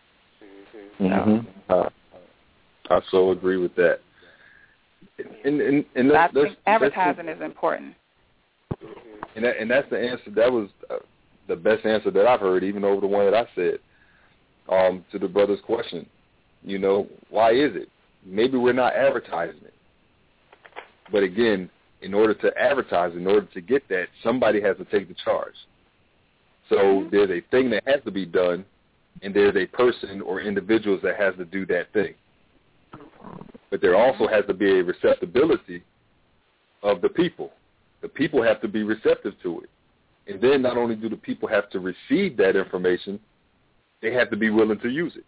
I so agree with that. And I think advertising is important. And that's the answer. That was the best answer that I've heard, even over the one that I said to the brother's question. You know, why is it? Maybe we're not advertising it. But again, in order to advertise, in order to get that, somebody has to take the charge. So there's a thing that has to be done, and there's a person or individuals that has to do that thing. But there also has to be a receptibility of the people. The people have to be receptive to it. And then not only do the people have to receive that information, they have to be willing to use it.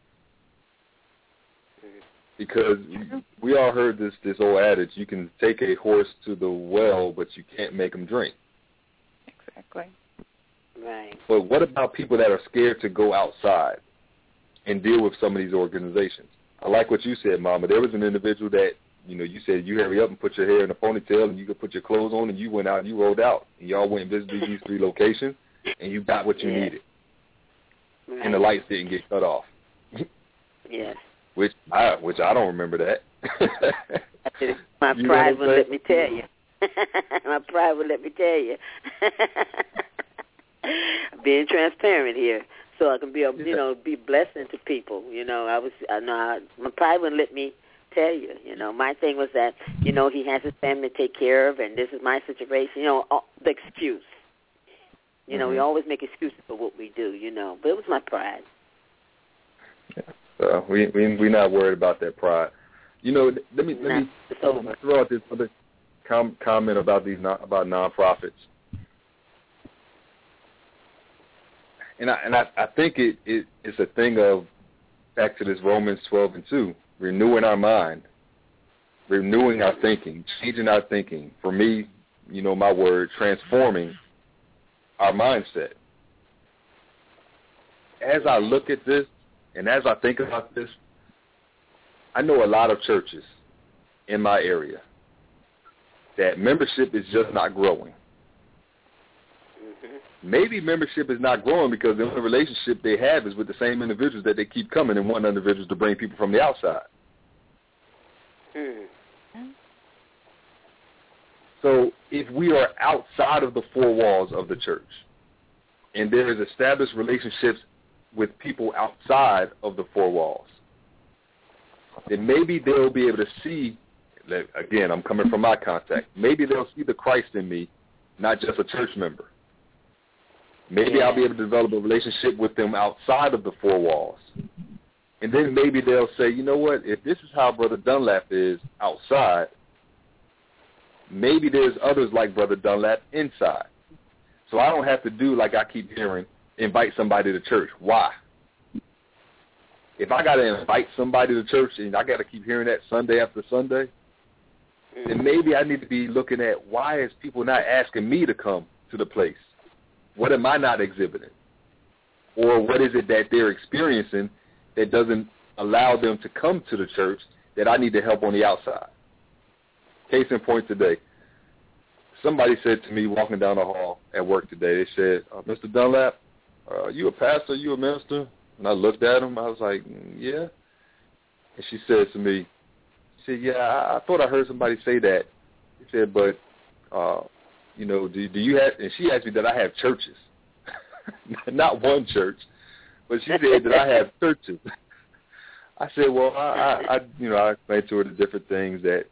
Because we all heard this old adage, you can take a horse to the well, but you can't make him drink. Exactly. Right. But what about people that are scared to go outside and deal with some of these organizations? I like what you said, Mama. There was an individual that, you know, you said you hurry up and put your hair in a ponytail and you could put your clothes on, and you went out and you rolled out. And y'all went and visited these 3 locations, and you got what you needed. Right. And the lights didn't get cut off. Yes. Which I don't remember that. My pride would let me tell you. My pride would let me tell you. Being transparent here, so I can be, be blessing to people. You know, my pride wouldn't let me tell you. You know, my thing was that, you know, he has his family to take care of, and this is my situation. You know, the excuse. You know, we always make excuses for what we do. You know, but it was my pride. Yeah. We're not worried about that pride. You know, let me throw out this other comment about about nonprofits. And I think it's a thing of, back to this Romans 12:2, renewing our mind, renewing our thinking, changing our thinking. For me, you know, my word, transforming our mindset. As I look at this, and as I think about this, I know a lot of churches in my area that membership is just not growing. Maybe membership is not growing because the only relationship they have is with the same individuals that they keep coming and want individuals to bring people from the outside. So if we are outside of the 4 walls of the church and there is established relationships with people outside of the 4 walls, then maybe they'll be able to see, again, I'm coming from my contact, maybe they'll see the Christ in me, not just a church member. Maybe I'll be able to develop a relationship with them outside of the 4 walls. And then maybe they'll say, you know what, if this is how Brother Dunlap is outside, maybe there's others like Brother Dunlap inside. So I don't have to do like I keep hearing, invite somebody to church. Why? If I got to invite somebody to church and I got to keep hearing that Sunday after Sunday, then maybe I need to be looking at why is people not asking me to come to the place? What am I not exhibiting? Or what is it that they're experiencing that doesn't allow them to come to the church that I need to help on the outside? Case in point today, somebody said to me walking down the hall at work today, they said, Mr. Dunlap, are you a pastor, you a minister? And I looked at him, I was like, yeah. And she said to me, she said, yeah, I thought I heard somebody say that. She said, but, you know, do you have, and she asked me that I have churches. Not one church, but she said that I have churches. I said, well, I explained to her the different things that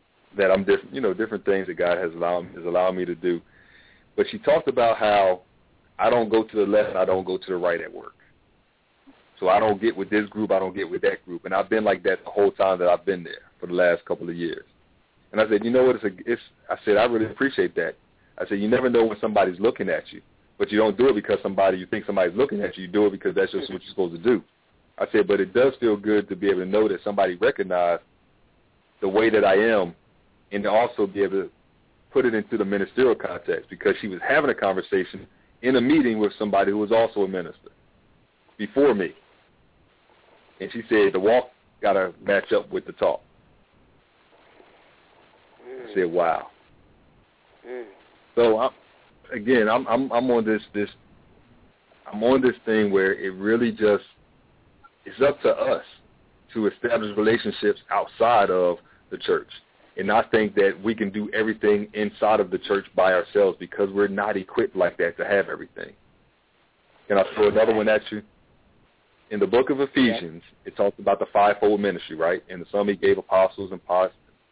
I'm different, different things that God has allowed me to do. But she talked about how I don't go to the left, I don't go to the right at work. So I don't get with this group, I don't get with that group. And I've been like that the whole time that I've been there for the last couple of years. And I said, you know what, I said, I really appreciate that. I said, you never know when somebody's looking at you, but you don't do it because you think somebody's looking at you. You do it because that's just what you're supposed to do. I said, but it does feel good to be able to know that somebody recognized the way that I am and to also be able to put it into the ministerial context, because she was having a conversation in a meeting with somebody who was also a minister before me. And she said the walk got to match up with the talk. I said, wow. So I'm on this thing where it really just, it's up to us to establish relationships outside of the church and not think that we can do everything inside of the church by ourselves, because we're not equipped like that to have everything. Can I throw another one at you? In the book of Ephesians, it talks about the fivefold ministry, right? And some he gave apostles and prophets,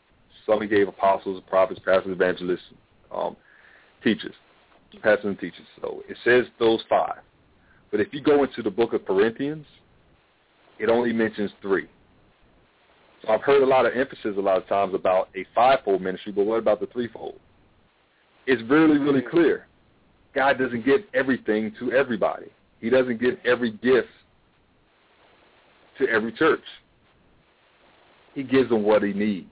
pastors, evangelists, teachers, pastors and teachers. So it says those five. But if you go into the book of Corinthians, it only mentions 3. So I've heard a lot of emphasis a lot of times about a fivefold ministry, but what about the threefold? It's really, really clear. God doesn't give everything to everybody. He doesn't give every gift to every church. He gives them what they need.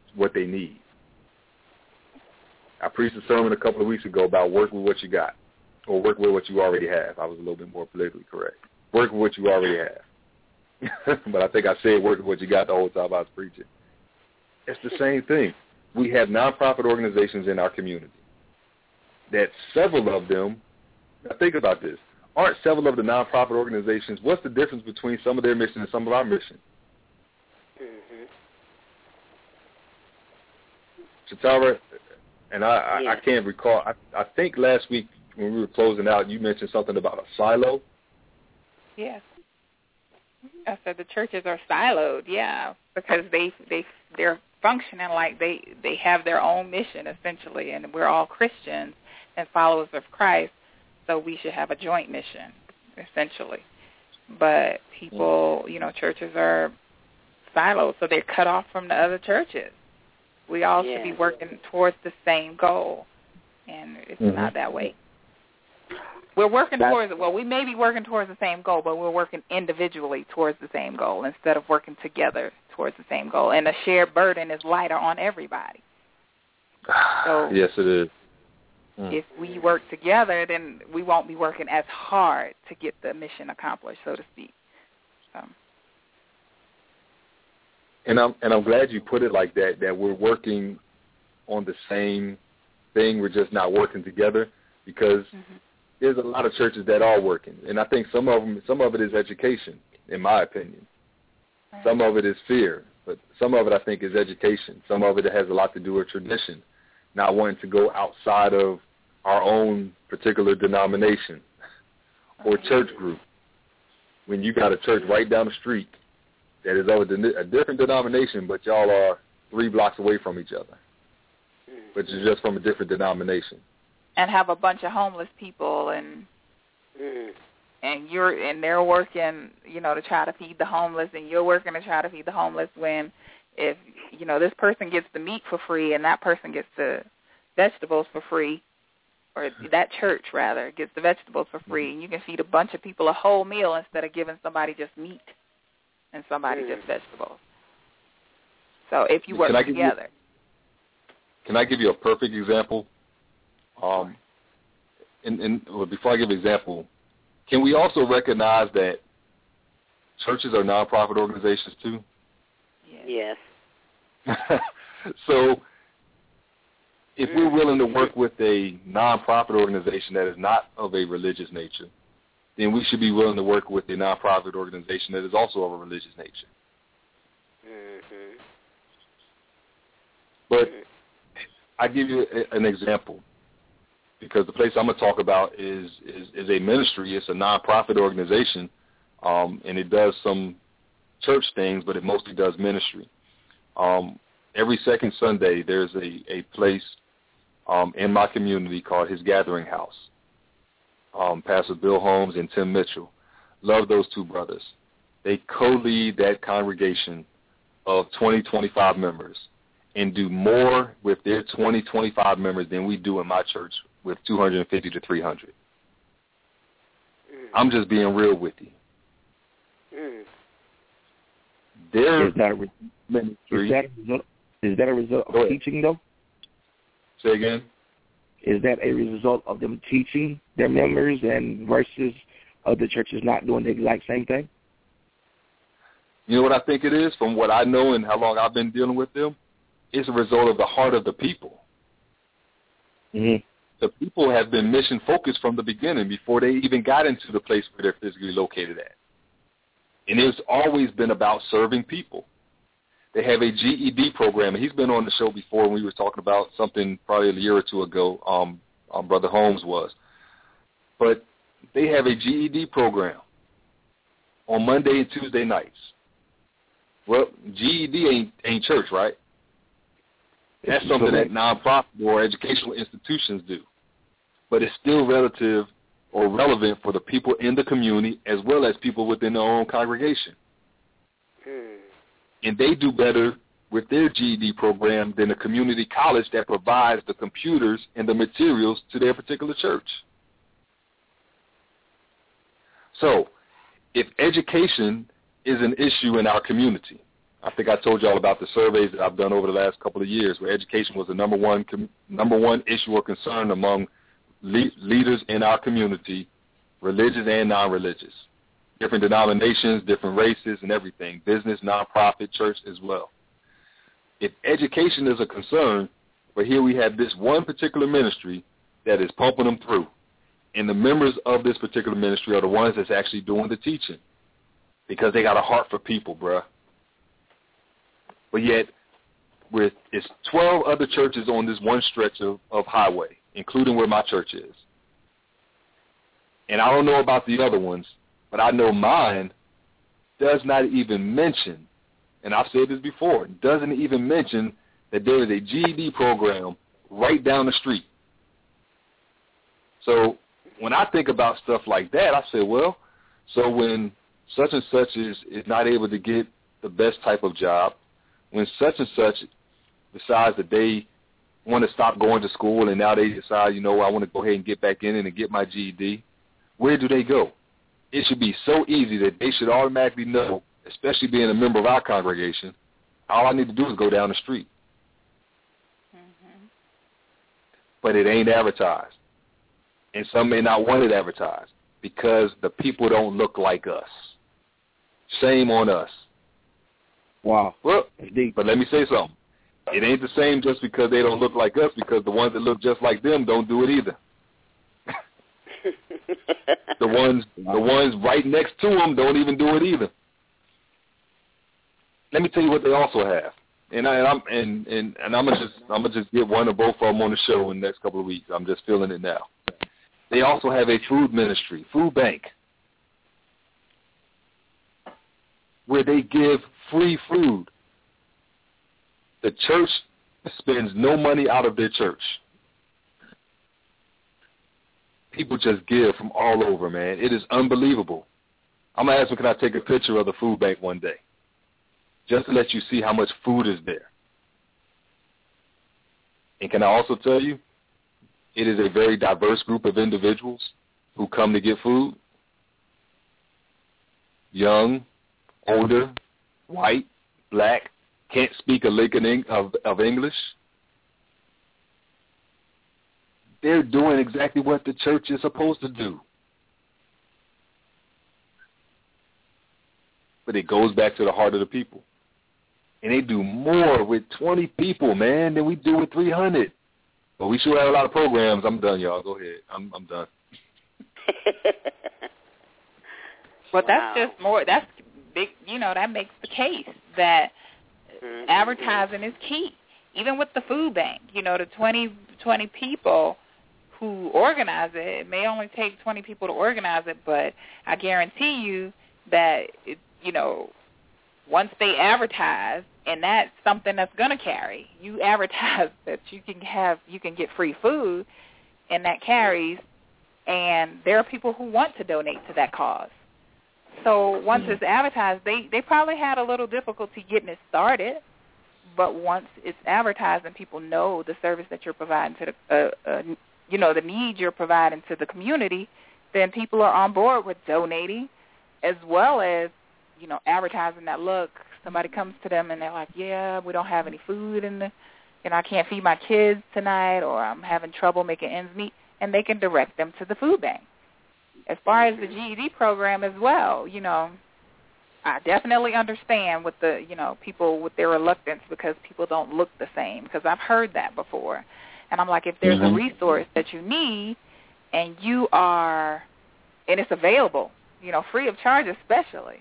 I preached a sermon a couple of weeks ago about work with what you got, or work with what you already have. I was a little bit more politically correct. Work with what you already have. But I think I said work with what you got the whole time I was preaching. It's the same thing. We have nonprofit organizations in our community that several of them, now think about this, aren't several of the nonprofit organizations, what's the difference between some of their mission and some of our mission? Chatara, and I can't recall, I think last week when we were closing out, you mentioned something about a silo. Yes. I said the churches are siloed, because they're functioning like they have their own mission, essentially, and we're all Christians and followers of Christ, so we should have a joint mission, essentially. But people, churches are siloed, so they're cut off from the other churches. We all should be working towards the same goal, and it's not that way. We're working we may be working towards the same goal, but we're working individually towards the same goal instead of working together towards the same goal. And the shared burden is lighter on everybody. So yes, it is. If we work together, then we won't be working as hard to get the mission accomplished, so to speak. And I'm glad you put it like that we're working on the same thing. We're just not working together, because there's a lot of churches that are working, and I think some of it is education, in my opinion. Some of it is fear, but some of it I think is education. Some of it has a lot to do with tradition, not wanting to go outside of our own particular denomination or church group. When you got a church right down the street that is of a different denomination, but y'all are 3 blocks away from each other, but you're just from a different denomination. And have a bunch of homeless people, and they're working, to try to feed the homeless, and you're working to try to feed the homeless. When if this person gets the meat for free and that person gets the vegetables for free, or that church rather gets the vegetables for free, and you can feed a bunch of people a whole meal instead of giving somebody just meat and somebody just vegetables. So if you work together. Can I give you a perfect example? Before I give an example, can we also recognize that churches are nonprofit organizations too? Yes. So if we're willing to work with a nonprofit organization that is not of a religious nature, then we should be willing to work with a nonprofit organization that is also of a religious nature. But I give you an example, because the place I'm going to talk about is a ministry. It's a nonprofit organization, and it does some church things, but it mostly does ministry. Every second Sunday, there's a place in my community called His Gathering House. Pastor Bill Holmes and Tim Mitchell. Love those two brothers. They co-lead that congregation of 20, 25 members and do more with their 20, 25 members than we do in my church with 250 to 300. I'm just being real with you. Their ministry. Is that a result of teaching, though? Say again? Is that a result of them teaching their members and versus other churches not doing the exact same thing? You know what I think it is? From what I know and how long I've been dealing with them, it's a result of the heart of the people. Mm-hmm. The people have been mission-focused from the beginning before they even got into the place where they're physically located at. And it's always been about serving people. They have a GED program, and he's been on the show before when we were talking about something probably a year or two ago, Brother Holmes was. But they have a GED program on Monday and Tuesday nights. Well, GED ain't church, right? That's something that nonprofit or educational institutions do. But it's still relative or relevant for the people in the community as well as people within their own congregation. And they do better with their GED program than a community college that provides the computers and the materials to their particular church. So if education is an issue in our community, I think I told you all about the surveys that I've done over the last couple of years where education was the number one issue or concern among leaders in our community, religious and non-religious. Different denominations, different races and everything, business, nonprofit, church as well. If education is a concern, but here we have this one particular ministry that is pumping them through, and the members of this particular ministry are the ones that's actually doing the teaching because they got a heart for people, bruh. But yet, it's 12 other churches on this one stretch of highway, including where my church is. And I don't know about the other ones, but I know mine does not even mention, and I've said this before, doesn't even mention that there is a GED program right down the street. So when I think about stuff like that, I say, well, so when such and such is not able to get the best type of job, when such and such decides that they want to stop going to school and now they decide, I want to go ahead and get back in it and get my GED, where do they go? It should be so easy that they should automatically know, especially being a member of our congregation, all I need to do is go down the street. Mm-hmm. But it ain't advertised. And some may not want it advertised because the people don't look like us. Shame on us. Wow. Well, but let me say something. It ain't the same just because they don't look like us, because the ones that look just like them don't do it either. The ones right next to them don't even do it either. Let me tell you what they also have, and I'm gonna just get one or both of them on the show in the next couple of weeks. I'm just feeling it now. They also have a food ministry, food bank, where they give free food. The church spends no money out of their church. People just give from all over, man. It is unbelievable. I'm going to ask them, can I take a picture of the food bank one day? Just to let you see how much food is there. And can I also tell you, it is a very diverse group of individuals who come to get food. Young, older, white, black, can't speak a lick of English. They're doing exactly what the church is supposed to do. But it goes back to the heart of the people. And they do more with 20 people, man, than we do with 300. But we sure have a lot of programs. I'm done, y'all. Go ahead. I'm done. Well, that's just more, that's big, that makes the case that advertising is key. Even with the food bank, the 20 people who organize it, it may only take 20 people to organize it, but I guarantee you that, once they advertise, and that's something that's going to carry, you advertise that you can get free food, and that carries and there are people who want to donate to that cause. So once it's advertised, they probably had a little difficulty getting it started, but once it's advertised and people know the service that you're providing to the, the need you're providing to the community, then people are on board with donating, as well as, advertising that, look, somebody comes to them and they're like, yeah, we don't have any food I can't feed my kids tonight, or I'm having trouble making ends meet, and they can direct them to the food bank. As far as the GED program as well, I definitely understand with the, people with their reluctance because people don't look the same, because I've heard that before. And I'm like, if there's a resource that you need and and it's available, free of charge especially,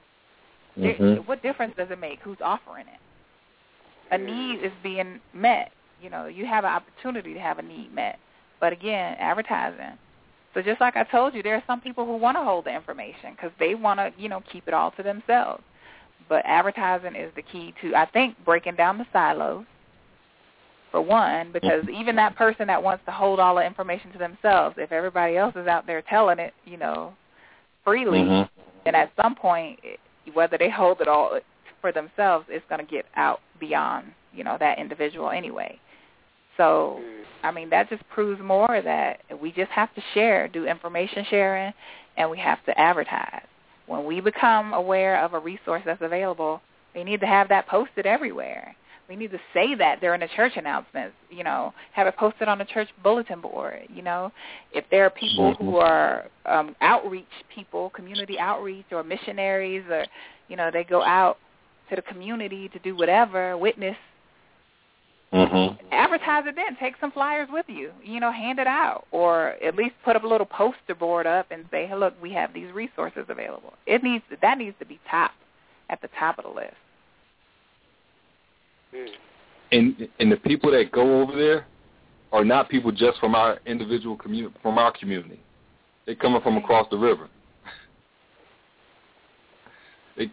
what difference does it make who's offering it? A need is being met. You have an opportunity to have a need met. But again, advertising. So just like I told you, there are some people who want to hold the information because they want to, keep it all to themselves. But advertising is the key to, I think, breaking down the silos, for one, because even that person that wants to hold all the information to themselves, if everybody else is out there telling it, freely, then at some point, whether they hold it all for themselves, it's going to get out beyond, that individual anyway. So, that just proves more that we just have to do information sharing, and we have to advertise. When we become aware of a resource that's available, we need to have that posted everywhere. We need to say that during the church announcements, have it posted on the church bulletin board, If there are people who are outreach people, community outreach or missionaries, or, they go out to the community to do whatever, witness, advertise it then. Take some flyers with you, hand it out, or at least put up a little poster board up and say, hey, look, we have these resources available. That needs to be at the top of the list. And the people that go over there are not people just from our individual community, from our community. They're coming from across the river. It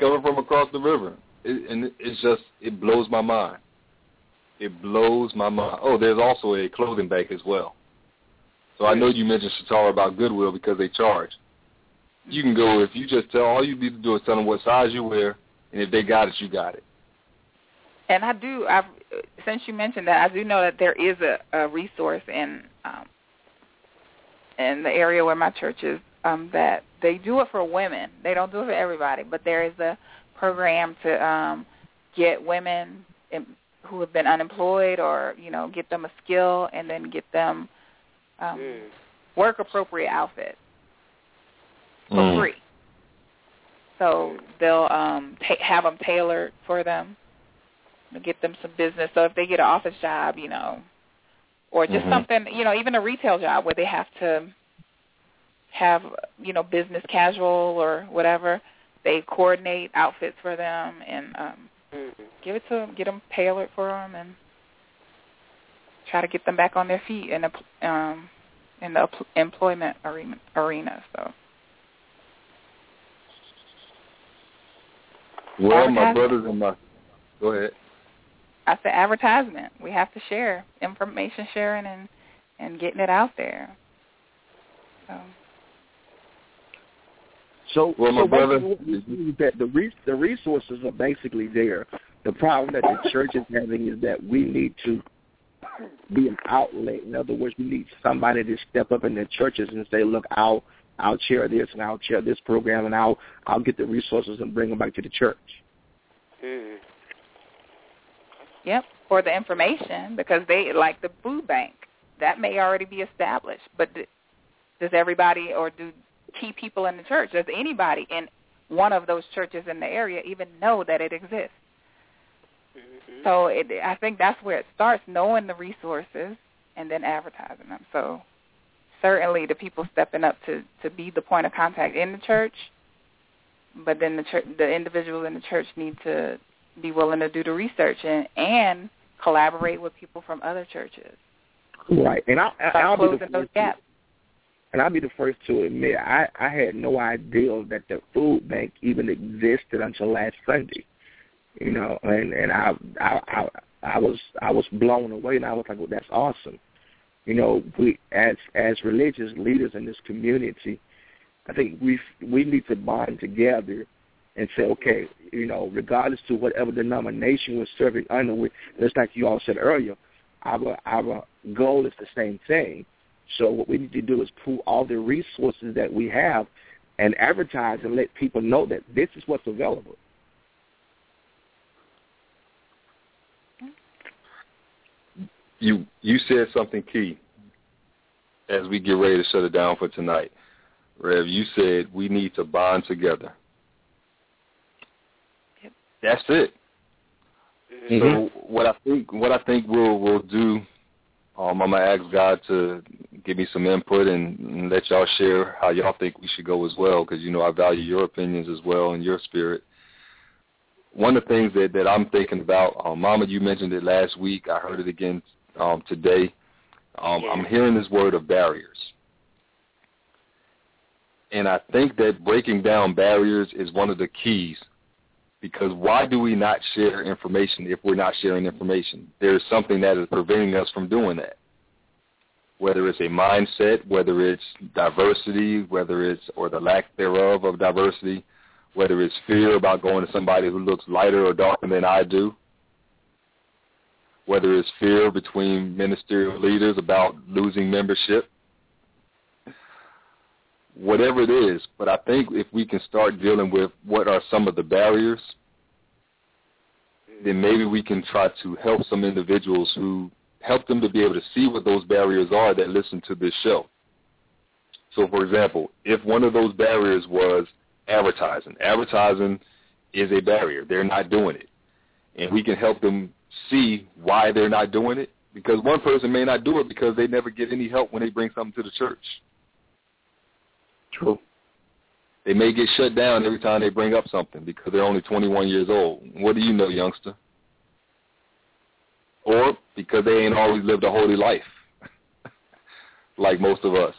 blows my mind. It blows my mind. Oh, there's also a clothing bank as well. So I know you mentioned, Shatara, about Goodwill because they charge. You can go, if you just all you need to do is tell them what size you wear, and if they got it, you got it. And since you mentioned that, I do know that there is a resource in the area where my church is that they do it for women. They don't do it for everybody, but there is a program to get women who have been unemployed, or get them a skill and then get them work-appropriate outfits for free. So they'll have them tailored for them to get them some business. So if they get an office job, or just something, even a retail job where they have to have, business casual or whatever, they coordinate outfits for them and give it to them, get them tailored for them, and try to get them back on their feet in the employment arena. So. Well, my brothers and go ahead. I said advertisement. We have to share information sharing and getting it out there. So my brother, that the resources are basically there. The problem that the church is having is that we need to be an outlet. In other words, we need somebody to step up in the churches and say, look, I'll chair this and I'll chair this program and I'll get the resources and bring them back to the church. Yep, or the information, because they, like the food bank, that may already be established. But does everybody, or do key people in the church, does anybody in one of those churches in the area even know that it exists? So I think that's where it starts, knowing the resources and then advertising them. So certainly the people stepping up to be the point of contact in the church, but then the individuals in the church need to be willing to do the research and collaborate with people from other churches. Right, and I'll closing those gaps. And I'll be the first to admit I had no idea that the food bank even existed until last Sunday. And I was blown away, and I was like, well, that's awesome. You know, we as religious leaders in this community, I think we need to bond together and say, okay, you know, regardless to whatever denomination we're serving under, just like you all said earlier, our goal is the same thing. So what we need to do is pool all the resources that we have and advertise and let people know that this is what's available. You said something key as we get ready to shut it down for tonight. Rev, you said we need to bond together. Yep. That's it. Mm-hmm. So what I think we'll do, I'm gonna ask God to give me some input and let y'all share how y'all think we should go as well, because you know I value your opinions as well and your spirit. One of the things that I'm thinking about, Mama, you mentioned it last week. I heard it again today. I'm hearing this word of barriers. And I think that breaking down barriers is one of the keys, because why do we not share information if we're not sharing information? There's something that is preventing us from doing that, whether it's a mindset, whether it's diversity, or the lack thereof of diversity, whether it's fear about going to somebody who looks lighter or darker than I do, whether it's fear between ministerial leaders about losing membership, whatever it is. But I think if we can start dealing with what are some of the barriers, then maybe we can try to help some individuals help them to be able to see what those barriers are that listen to this show. So, for example, if one of those barriers was advertising is a barrier. They're not doing it. And we can help them see why they're not doing it, because one person may not do it because they never get any help when they bring something to the church. True. They may get shut down every time they bring up something because they're only 21 years old. What do you know, youngster? Or because they ain't always lived a holy life like most of us.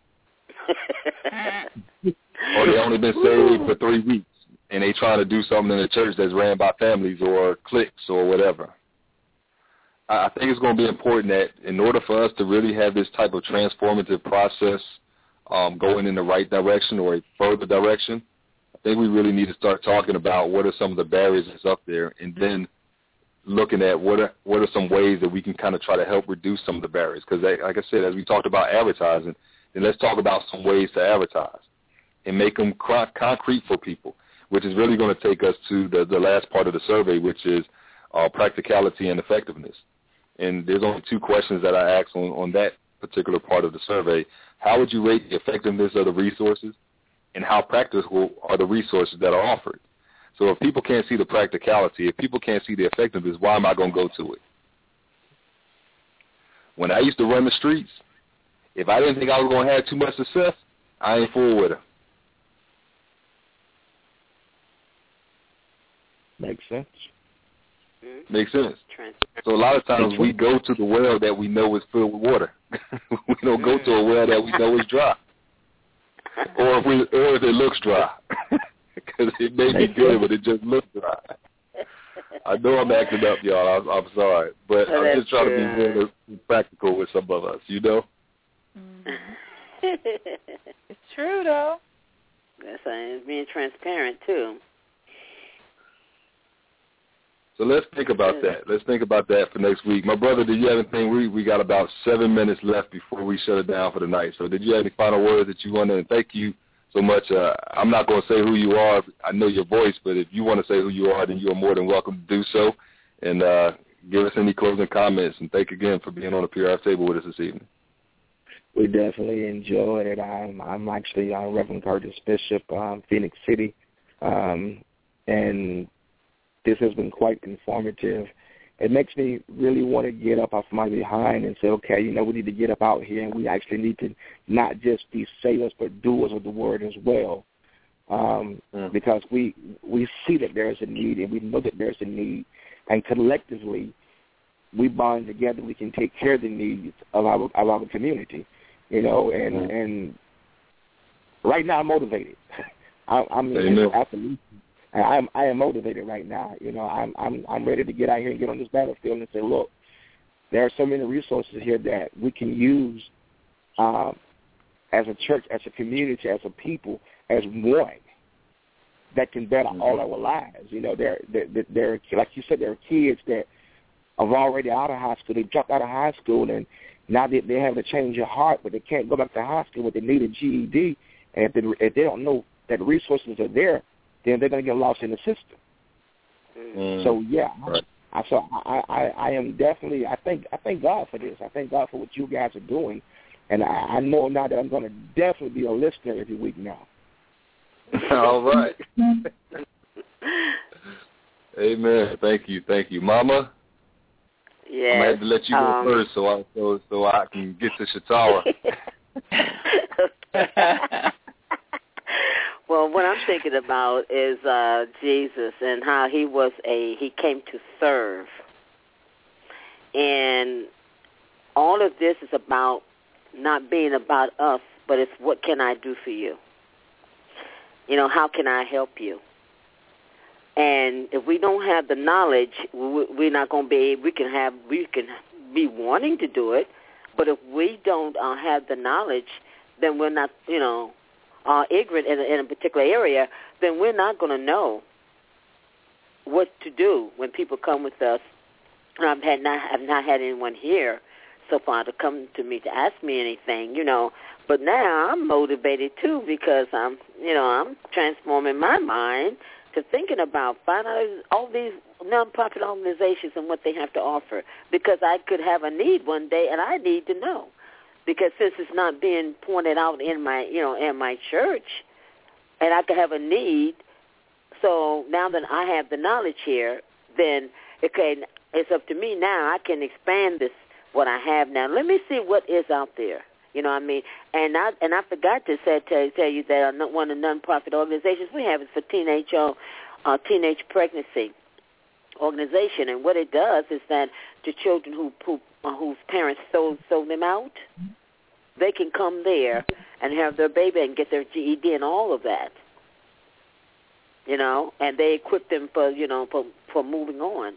Or they only been saved for 3 weeks and they trying to do something in the church that's ran by families or cliques or whatever. I think it's going to be important that in order for us to really have this type of transformative process going in the right direction or a further direction, I think we really need to start talking about what are some of the barriers that's up there, and then looking at what are some ways that we can kind of try to help reduce some of the barriers. Because, like I said, as we talked about advertising, then let's talk about some ways to advertise and make them concrete for people, which is really going to take us to the last part of the survey, which is practicality and effectiveness. And there's only 2 questions that I asked on that particular part of the survey. How would you rate the effectiveness of the resources, and how practical are the resources that are offered? So if people can't see the practicality, if people can't see the effectiveness, why am I going to go to it? When I used to run the streets, if I didn't think I was going to have too much success, I ain't fool with it. Makes sense. Makes sense. So a lot of times we go to the well that we know is filled with water. We don't go to a well that we know is dry, or if it looks dry, because it may be good, but it just looks dry. I know I'm acting up, y'all. I'm sorry, but I'm just trying to be really practical with some of us, you know. It's true, though. That's being transparent too. So let's think about that. Let's think about that for next week. My brother, did you have anything? We got about 7 minutes left before we shut it down for the night. So did you have any final words that you want to? And thank you so much. I'm not going to say who you are. I know your voice, but if you want to say who you are, then you are more than welcome to do so. And give us any closing comments. And thank you again for being on the PRF table with us this evening. We definitely enjoyed it. I'm actually Reverend Curtis Bishop, Phoenix City, and this has been quite informative. It makes me really want to get up off my behind and say, okay, we need to get up out here, and we actually need to not just be sayers but doers of the word as well, because we see that there is a need, and we know that there's a need, and collectively we bond together. We can take care of the needs of our community, and right now I'm motivated. Absolutely. I am motivated right now. I'm ready to get out here and get on this battlefield and say, look, there are so many resources here that we can use as a church, as a community, as a people, as one that can better all our lives. You know, there like you said, there are kids that are already out of high school. They dropped out of high school, and now they're having to change their heart, but they can't go back to high school, but they need a GED. And if they don't know that resources are there, then they're going to get lost in the system. So, yeah. Right. I am definitely, I thank God for this. I thank God for what you guys are doing. And I know now that I'm going to definitely be a listener every week now. All right. Amen. Thank you. Mama? Yes. I'm going to have to let you go first so I can get to Shatara. Well, what I'm thinking about is Jesus and how he came to serve. And all of this is about not being about us, but it's what can I do for you? You know, how can I help you? And if we don't have the knowledge, we're not going to be. We can be wanting to do it, but if we don't have the knowledge, then we're not, ignorant in a particular area. Then we're not going to know what to do when people come with us. I've not had anyone here so far to come to me to ask me anything, But now I'm motivated too because I'm transforming my mind to thinking about finding out all these nonprofit organizations and what they have to offer, because I could have a need one day and I need to know, because since it's not being pointed out in my church, and I could have a need. So now that I have the knowledge here, then it's up to me now. I can expand this what I have now. Let me see what is out there. You know what I mean? And I forgot to tell you that one of the nonprofit organizations we have is for teenage pregnancy organization, and what it does is that the children whose parents sold them out, they can come there and have their baby and get their GED and all of that. And they equip them for moving on.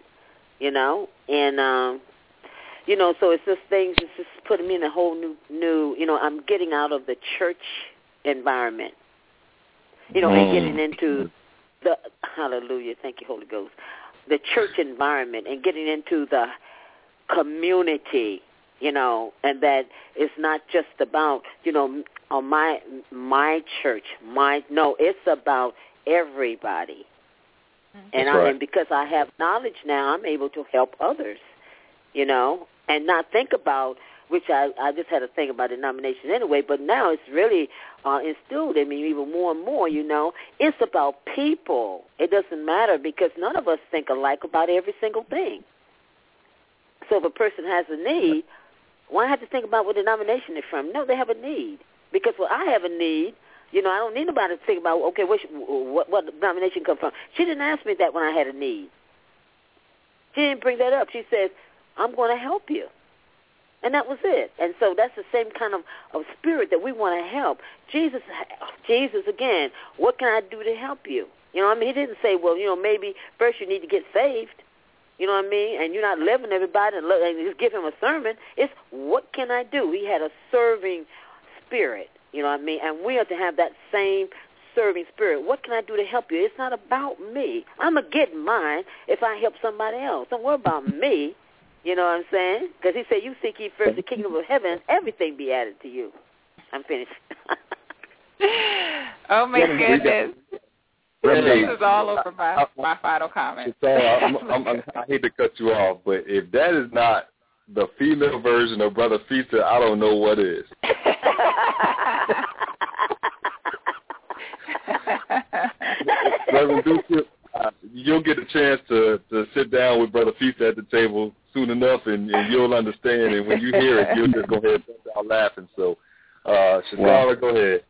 So it's just things. It's just putting me in a whole new. I'm getting out of the church environment. And getting into the hallelujah. Thank you, Holy Ghost. The church environment and getting into the community. And that it's not just about my church. It's about everybody. And because I have knowledge now, I'm able to help others. And not think about, which I just had to think about denomination anyway, but now it's really instilled in me even more and more, It's about people. It doesn't matter because none of us think alike about every single thing. So if a person has a need, why have to think about what denomination they're from? No, they have a need. Because I have a need, I don't need nobody to think about, okay, what denomination come from. She didn't ask me that when I had a need. She didn't bring that up. She said, I'm going to help you. And that was it. And so that's the same kind of spirit that we want to help. Jesus, again, what can I do to help you? He didn't say, well, maybe first you need to get saved. You know what I mean? And you're not loving everybody and just give him a sermon. It's what can I do? He had a serving spirit. You know what I mean? And we have to have that same serving spirit. What can I do to help you? It's not about me. I'm going to get mine if I help somebody else. Don't worry about me. You know what I'm saying? Because he said, you seek ye first the kingdom of heaven, and everything be added to you. I'm finished. Oh, my goodness. This is all over my final comment. I hate to cut you off, but if that is not the female version of Brother Fita, I don't know what is. Reverend Duke, you'll get a chance to sit down with Brother Fita at the table soon enough, and you'll understand. And when you hear it, you'll just go ahead and start out laughing. So, Shatara, go ahead.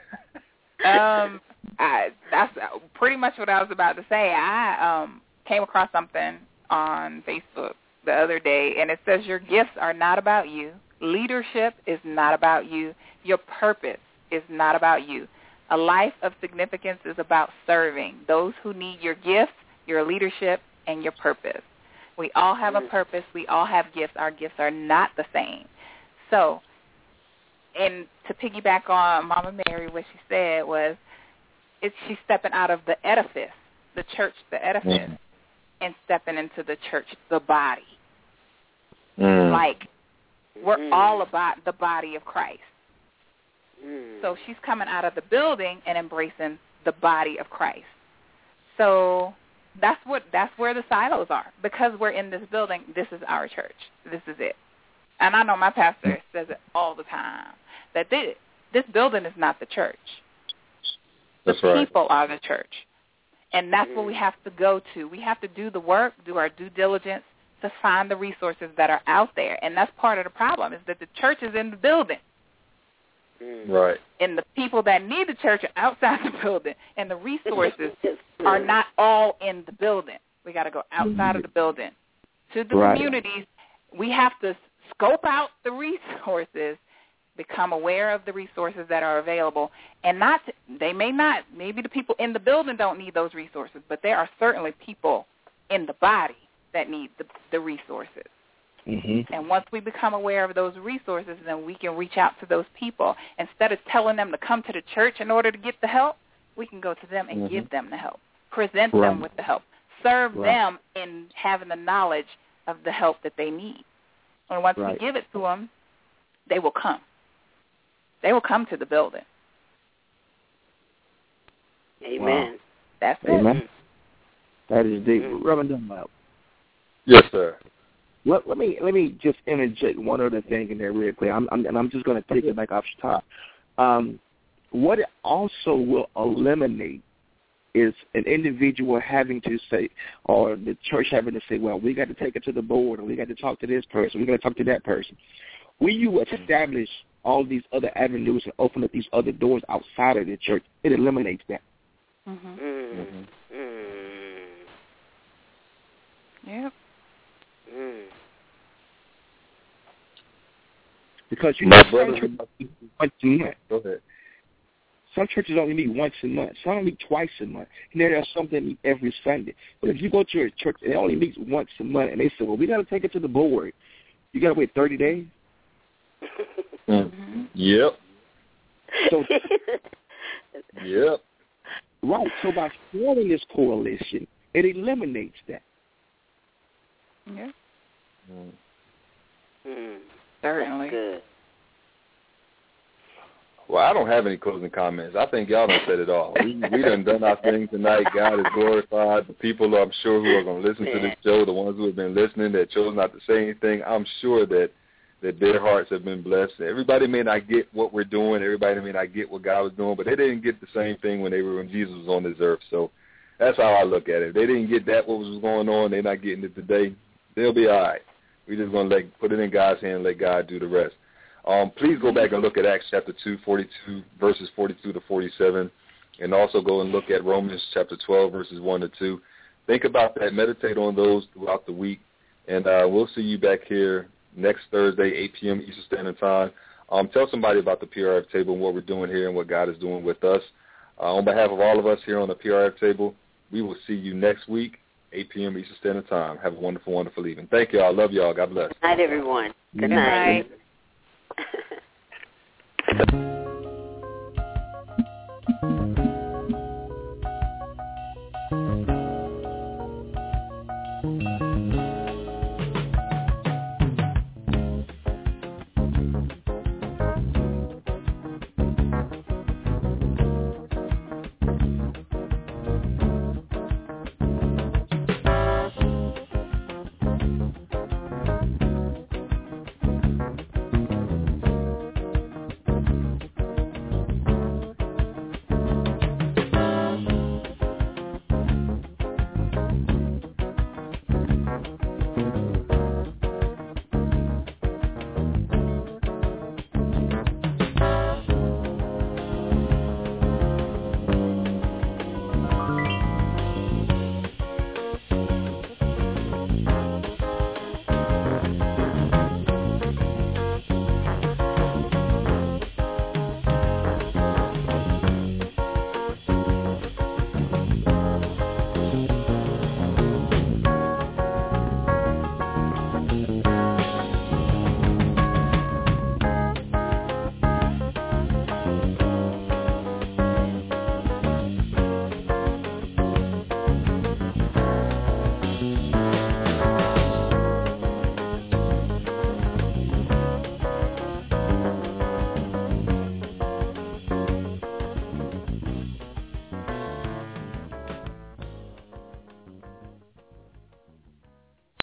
That's pretty much what I was about to say. I came across something on Facebook the other day, and it says your gifts are not about you. Leadership is not about you. Your purpose is not about you. A life of significance is about serving those who need your gifts, your leadership, and your purpose. We all have a purpose. We all have gifts. Our gifts are not the same. So, and to piggyback on Mama Mary, what she said was, she's stepping out of the edifice, the church, the edifice, and stepping into the church, the body. Like, we're all about the body of Christ. So she's coming out of the building and embracing the body of Christ. So that's where the silos are. Because we're in this building, this is our church. This is it. And I know my pastor says it all the time, that this building is not the church. That's the right. people are the church. And that's what we have to go to. We have to do the work, do our due diligence to find the resources that are out there. And that's part of the problem, is that the church is in the building. Right. And the people that need the church are outside the building. And the resources are not all in the building. We got to go outside of the building. To the communities, we have to scope out the resources, become aware of the resources that are available, and maybe the people in the building don't need those resources, but there are certainly people in the body that need the resources. And once we become aware of those resources, then we can reach out to those people. Instead of telling them to come to the church in order to get the help, we can go to them and give them the help, present them with the help, serve them in having the knowledge of the help that they need. And once we give it to them, they will come. They will come to the building. Amen. Wow. That's Amen. it. That is deep. Reverend Dunlap. Yes, sir. Let me just interject one other thing in there real quick. I'm just going to take it back off the top. What it also will eliminate is an individual having to say, or the church having to say, well, we got to take it to the board, or we got to talk to this person, we got to talk to that person. When you establish all these other avenues and open up these other doors outside of the church, it eliminates that. Yep. Because My brother, once a month. go ahead. Some churches only meet once a month. Some only meet twice a month. And there are some that meet every Sunday. But if you go to a church and it only meets once a month, and they say, well, we got to take it to the board, you got to wait 30 days? Yep. So, yep. Right. So by forming this coalition, it eliminates that. Yeah. Certainly. Certainly. Good. Well, I don't have any closing comments. I think y'all done said it all. We done our thing tonight. God is glorified. The people, I'm sure, who are going to listen to this show, the ones who have been listening that chose not to say anything, I'm sure that their hearts have been blessed. Everybody may not get what we're doing. Everybody may not get what God was doing, but they didn't get the same thing when Jesus was on this earth. So that's how I look at it. If they didn't get that, what was going on, they're not getting it today, they'll be all right. We're just going to put it in God's hand and let God do the rest. Please go back and look at Acts chapter 2, 42, verses 42 to 47, and also go and look at Romans chapter 12, verses 1 to 2. Think about that. Meditate on those throughout the week, and we'll see you back here next Thursday, 8 p.m. Eastern Standard Time. Tell somebody about the PRF table and what we're doing here and what God is doing with us. On behalf of all of us here on the PRF table, we will see you next week, 8 p.m. Eastern Standard Time. Have a wonderful, wonderful evening. Thank you all. Love you all. God bless. Good night, everyone. Good night.